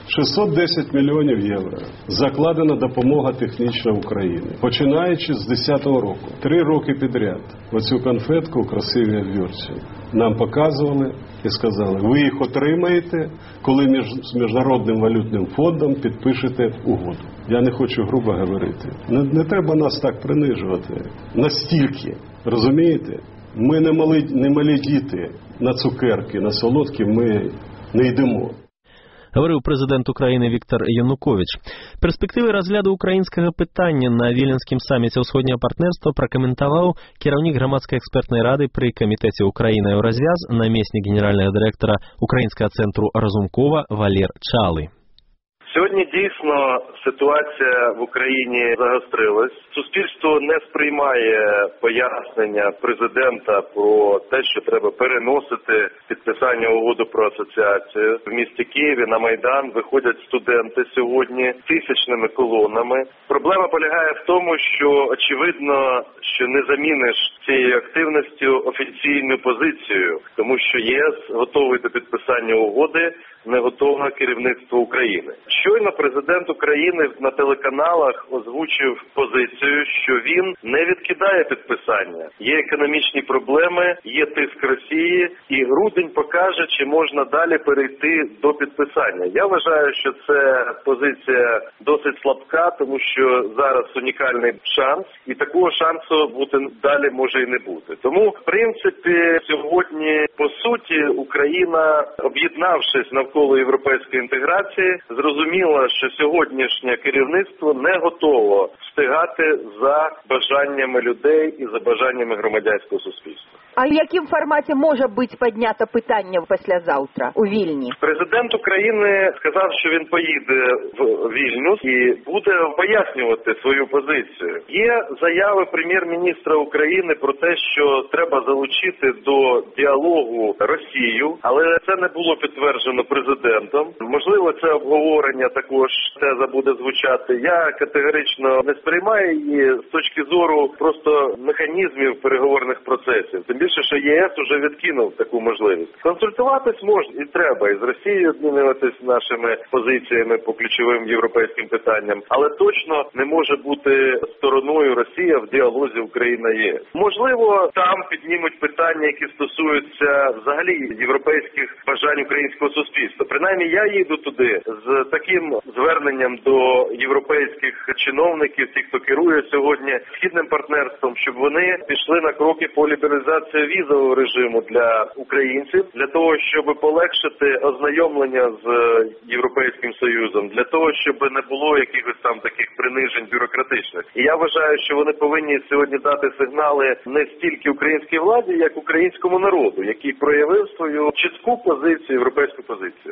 610 мільйонів євро закладена допомога технічна України. Починаючи з 10-го року. 3 роки підряд. Оцю конфетку у красивій обвертці нам показували і сказали, ви їх отримаєте, коли з Міжнародним валютним фондом підпишете угоду. Я не хочу грубо говорити. Не треба нас так принижувати. Настільки, розумієте? Ми не малі діти на цукерки, на солодкі ми не йдемо. Гаварыў прэзідэнт Украіны Віктор Янукович. Перспектывы разгляду украінскага пытання на Віленскім саміце ўсходняга партнерства пракаментаваў кіраўнік грамадскай экспертнай рады пры камітэце Украіна-Еўразвяз, намеснік генеральнага дырэктара Українського центру Разумкова Валер Чалы. Сьогодні дійсно ситуація в Україні загострилась. Суспільство не сприймає пояснення президента про те, що треба переносити підписання угоди про асоціацію. В місті Києві на Майдан виходять студенти сьогодні тисячними колонами. Проблема полягає в тому, що очевидно, що не заміниш цією активністю офіційну позицію, тому що ЄС готовий до підписання угоди, не готове керівництво України. Щойно президент України на телеканалах озвучив позицію, що він не відкидає підписання. Є економічні проблеми, є тиск Росії, і грудень покаже, чи можна далі перейти до підписання. Я вважаю, що це позиція досить слабка, тому що зараз унікальний шанс, і такого шансу бути далі може і не бути. Тому, в принципі, сьогодні, по суті, Україна, об'єднавшись навколо європейської інтеграції, зрозуміла, що сьогоднішнє керівництво не готово встигати за бажаннями людей і за бажаннями громадянського суспільства. А в якому форматі може бути піднято питання післязавтра у Вільні? Президент України сказав, що він поїде в Вільнюс і буде пояснювати свою позицію. Є заяви прем'єр-міністра України про те, що треба залучити до діалогу Росію, але це не було підтверджено президентом. Можливо, це обговорення також теза буде звучати. Я категорично не сприймаю її з точки зору просто механізмів переговорних процесів. Тим більше, що ЄС уже відкинув таку можливість. Консультуватись можна і треба, і з Росією обмінюватись нашими позиціями по ключовим європейським питанням, але точно не може бути стороною Росія в діалозі Україна-ЄС. Можливо, там піднімуть питання, які стосуються взагалі європейських бажань українського суспільства. Принаймні, я їду туди з таким зверненням до європейських чиновників, тих, хто керує сьогодні східним партнерством, щоб вони пішли на кроки по лібералізації візового режиму для українців, для того, щоб полегшити ознайомлення з Європейським Союзом, для того, щоб не було якихось там таких принижень бюрократичних. І я вважаю, що вони повинні сьогодні дати сигнали не стільки українській владі, як українському народу, який проявив свою чітку позицію, європейську позицію.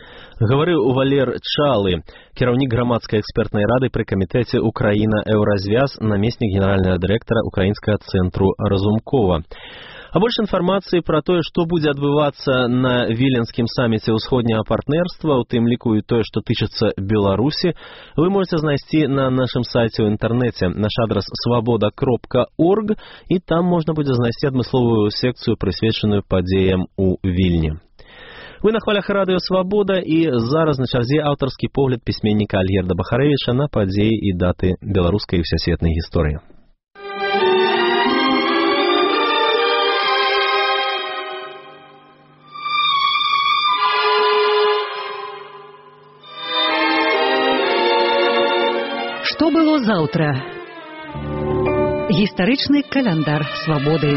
Гаварыў Валер Чалы, кіраўнік грамадскай экспертнай рады пры камітэце Украіна-Еўразвяз, намеснік генеральнага дырэктара Українскага центру Разумкова. А больш інфармацыі пра тое, што будзе адбывацца на Віленскім саміце ўсходняга партнерства, у тым ліку і тое, што тычыцца Беларусі, вы можете знайсці на нашым сайце ў інтэрнэце. Наш адрес свабода.орг, і там можна будзе знайсці адмысловую секцыю, прысвечаную падзеям у Вільні. Вы на хвалях радыё «Свабода», і зараз на чарзе аўтарскі погляд пісьменніка Альгерда Бахарэвіча на падзеі і даты беларускай і всесветнай гісторыі. Што было заўтра? Гістарычны каляндар свабоды.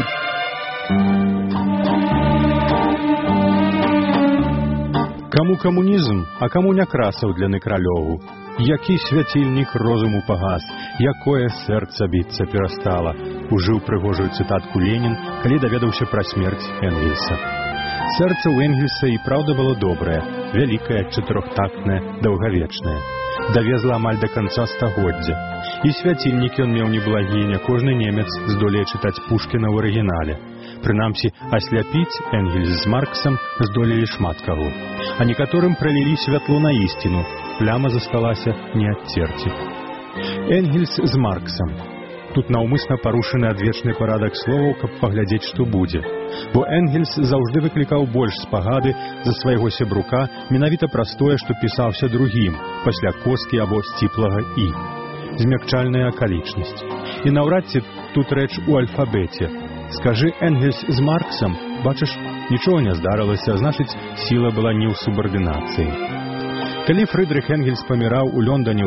Каму камунізм, а каму Някрасаў для Некралёву. Які свяцільнік розуму пагас, якое сэрца біцца перастала, ужыў прыгожую цытатку Ленін, калі даведаўся пра смерць Энгельса. Сэрца ў Энгельса і праўда было добрае, вялікае, чатырохтактнае, даўгавечнае. Давезла амаль да канца стагоддзя. І свяцільнікі ён меў неблагія, не кожны немец здолее чытаць Пушкіна ў арыгінале. Прынамсі, асляпіць Энгельс з Марксам здолелі шмат каго. А некаторым пралілі святло на ісціну, пляма засталася не ад церці. Энгельс з Марксам. Тут наўмысна парушаны адвечны парадак словаў, каб паглядзець, што будзе. Бо Энгельс заўжды выклікаў больш спагады за свайго сябрука менавіта праз тое, што пісаўся другім, пасля коскі або сціплага «і». Змякчальная акалічнасць. І наўрад ці тут рэч у альфабеце. Скажы Энгельс з Марксам, бачыш, нічога не здарылася, значыць, сіла была не ў субардынацыі. Калі Фрыдрых Энгельс паміраў у Лондоне ў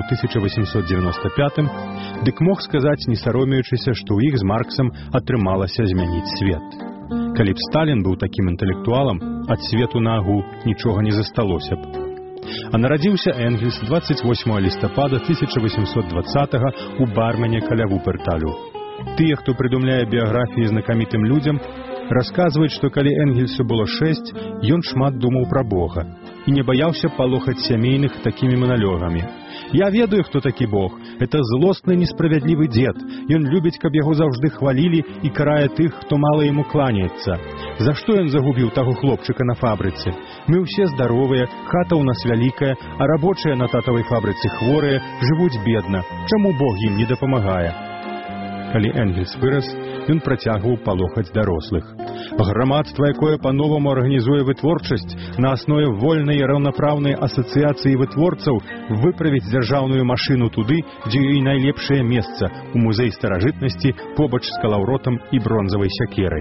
1895-м, дык мог сказаць, не саромеючыся, што ў іх з Марксам атрымалася змяніць свет. Калі б Сталін быў такім інтэлектуалам, ад свету на агу нічога не засталося б. А нарадзіўся Энгельс 28 лістапада 1820-го ў Бармене каля Вуперталю. Тыя, хто прыдумляе біяграфіі знакамітым людзям, расказваюць, што калі Энгельсу было 6, ён шмат думаў пра Бога і не баяўся палохаць сямейных такімі маналёгамі. «Я ведаю, хто такі Бог. Это злостны, несправядлівы дзед. Ён любіць, каб яго заўжды хвалілі і карае тых, хто мала яму кланяецца. За што ён загубіў таго хлопчыка на фабрыцы? Мы ўсе здаровыя, хата ў нас вялікая, а рабочыя на татавай фабрыцы хворыя, жывуць бедна. Чаму Бог ім не дапамагае?» Калі Энгельс вырас, ён працягваў палохаць дарослых. Грамадства, якое па-новаму арганізуе вытворчасць на аснове вольнай і раўнапраўнай асацыяцыі вытворцаў, выправіць дзяржаўную машыну туды, дзе ёй найлепшае месца, у музей старажытнасці побач з калаўротам і бронзавай сякерай.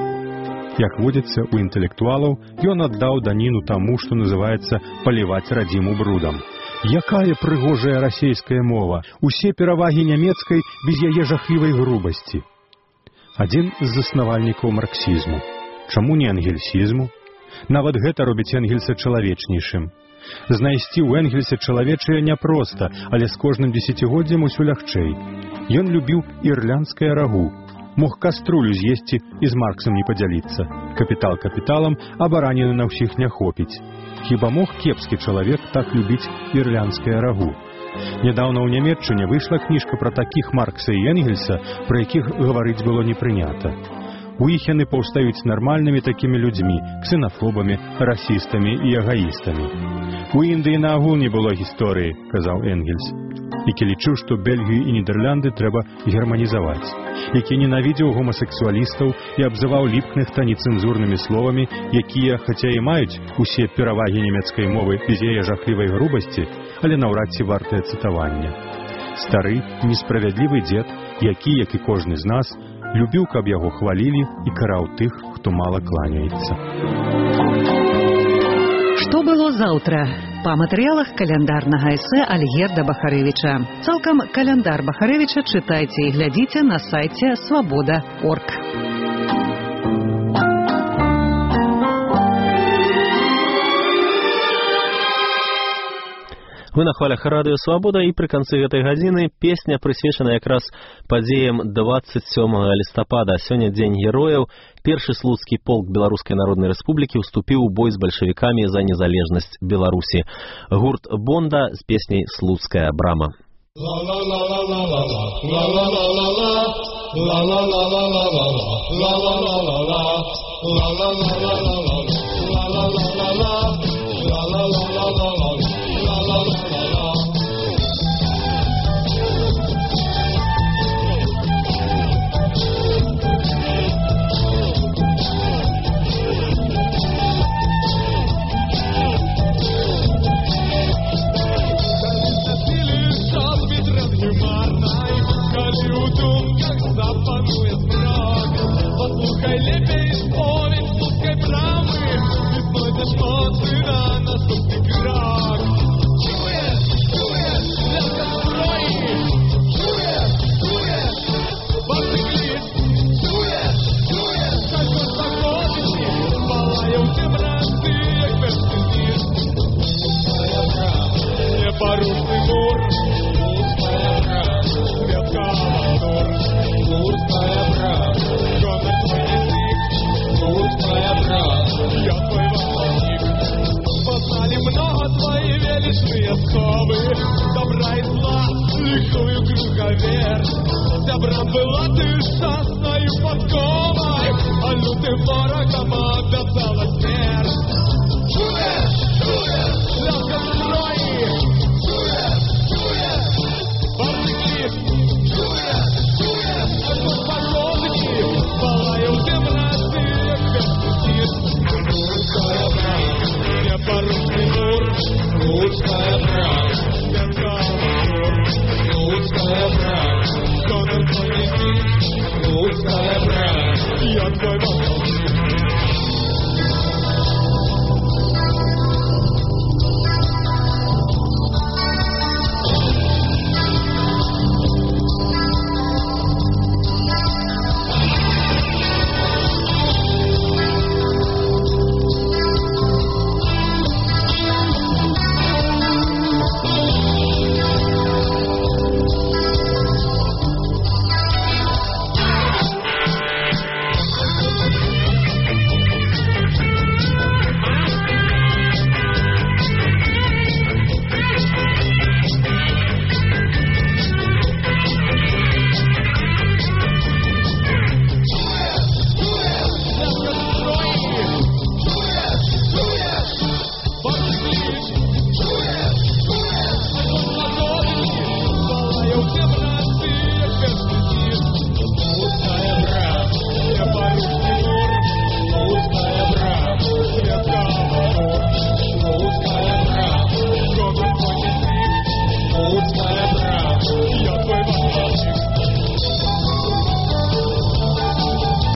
Як водзіцца у інтэлектуалаў, ён аддаў даніну таму, што называецца «паліваць радзіму брудам». Якая прыгожая расейская мова, усе перавагі нямецкай без яе жахлівай грубасці. Адзін з заснавальнікаў марксізму. Чаму не энгельсізму? Нават гэта робіць Энгельса чалавечнейшым. Знайсці ў Энгельсе чалавечае няпроста, але з кожным дзесяцігоддзям усё лягчэй. Ён любіў ірландскае рагу. Мог каструлю з'есці і з Марксам не падзяліцца. Капітал капіталам, а бараніны на ўсіх не хопіць. Хіба мог кепскі чалавек так любіць ірландскае рагу? Нядаўна ў Нямецчыне выйшла кніжка пра такіх Маркса і Энгельса, пра якіх гаварыць было не прынята. У іх яны паўстаюць нармальнымі такімі людзьмі, ксенафобамі, расістамі і эгаістамі. У Індыі наогул не было гісторыі, казаў Энгельс, які лічыў, што Бельгію і Нідерланды трэба германізаваць, які ненавідзеў гомасексуалістаў і абзываў ліпкных та нецэнзурнымі словамі, якія, хаця і маюць усе перавагі нямецкай мовы без яе жахлівай грубасці, але наўрад ці вартае цытавання. Стары, несправядлівы дзед, які, як і кожны з нас, любіў, каб яго хвалілі і караў тых, хто мала кланяецца. Што было заўтра? Па матэрыялах каляндарнага эсэ Альгерда Бахарэвіча. Цалкам каляндар Бахарэвіча чытайце і глядзіце на сайце свабода.орг. Вы на хвалях радыё «Свабода» і пры канцы гэтай гадзіны песня прысвечана якраз падзеям 27 лістапада. Сёння дзень герояў. Першы слуцкі полк Беларускай Народнай Рэспублікі ўступіў у бой з бальшавікамі за незалежнасць Беларусі. Гурт «Бонда» з песняй «Слуцкая брама». Послухай лепей споведь слуцкай брамы, ты знойдзеш моцы на наступны край. Ты пора команда.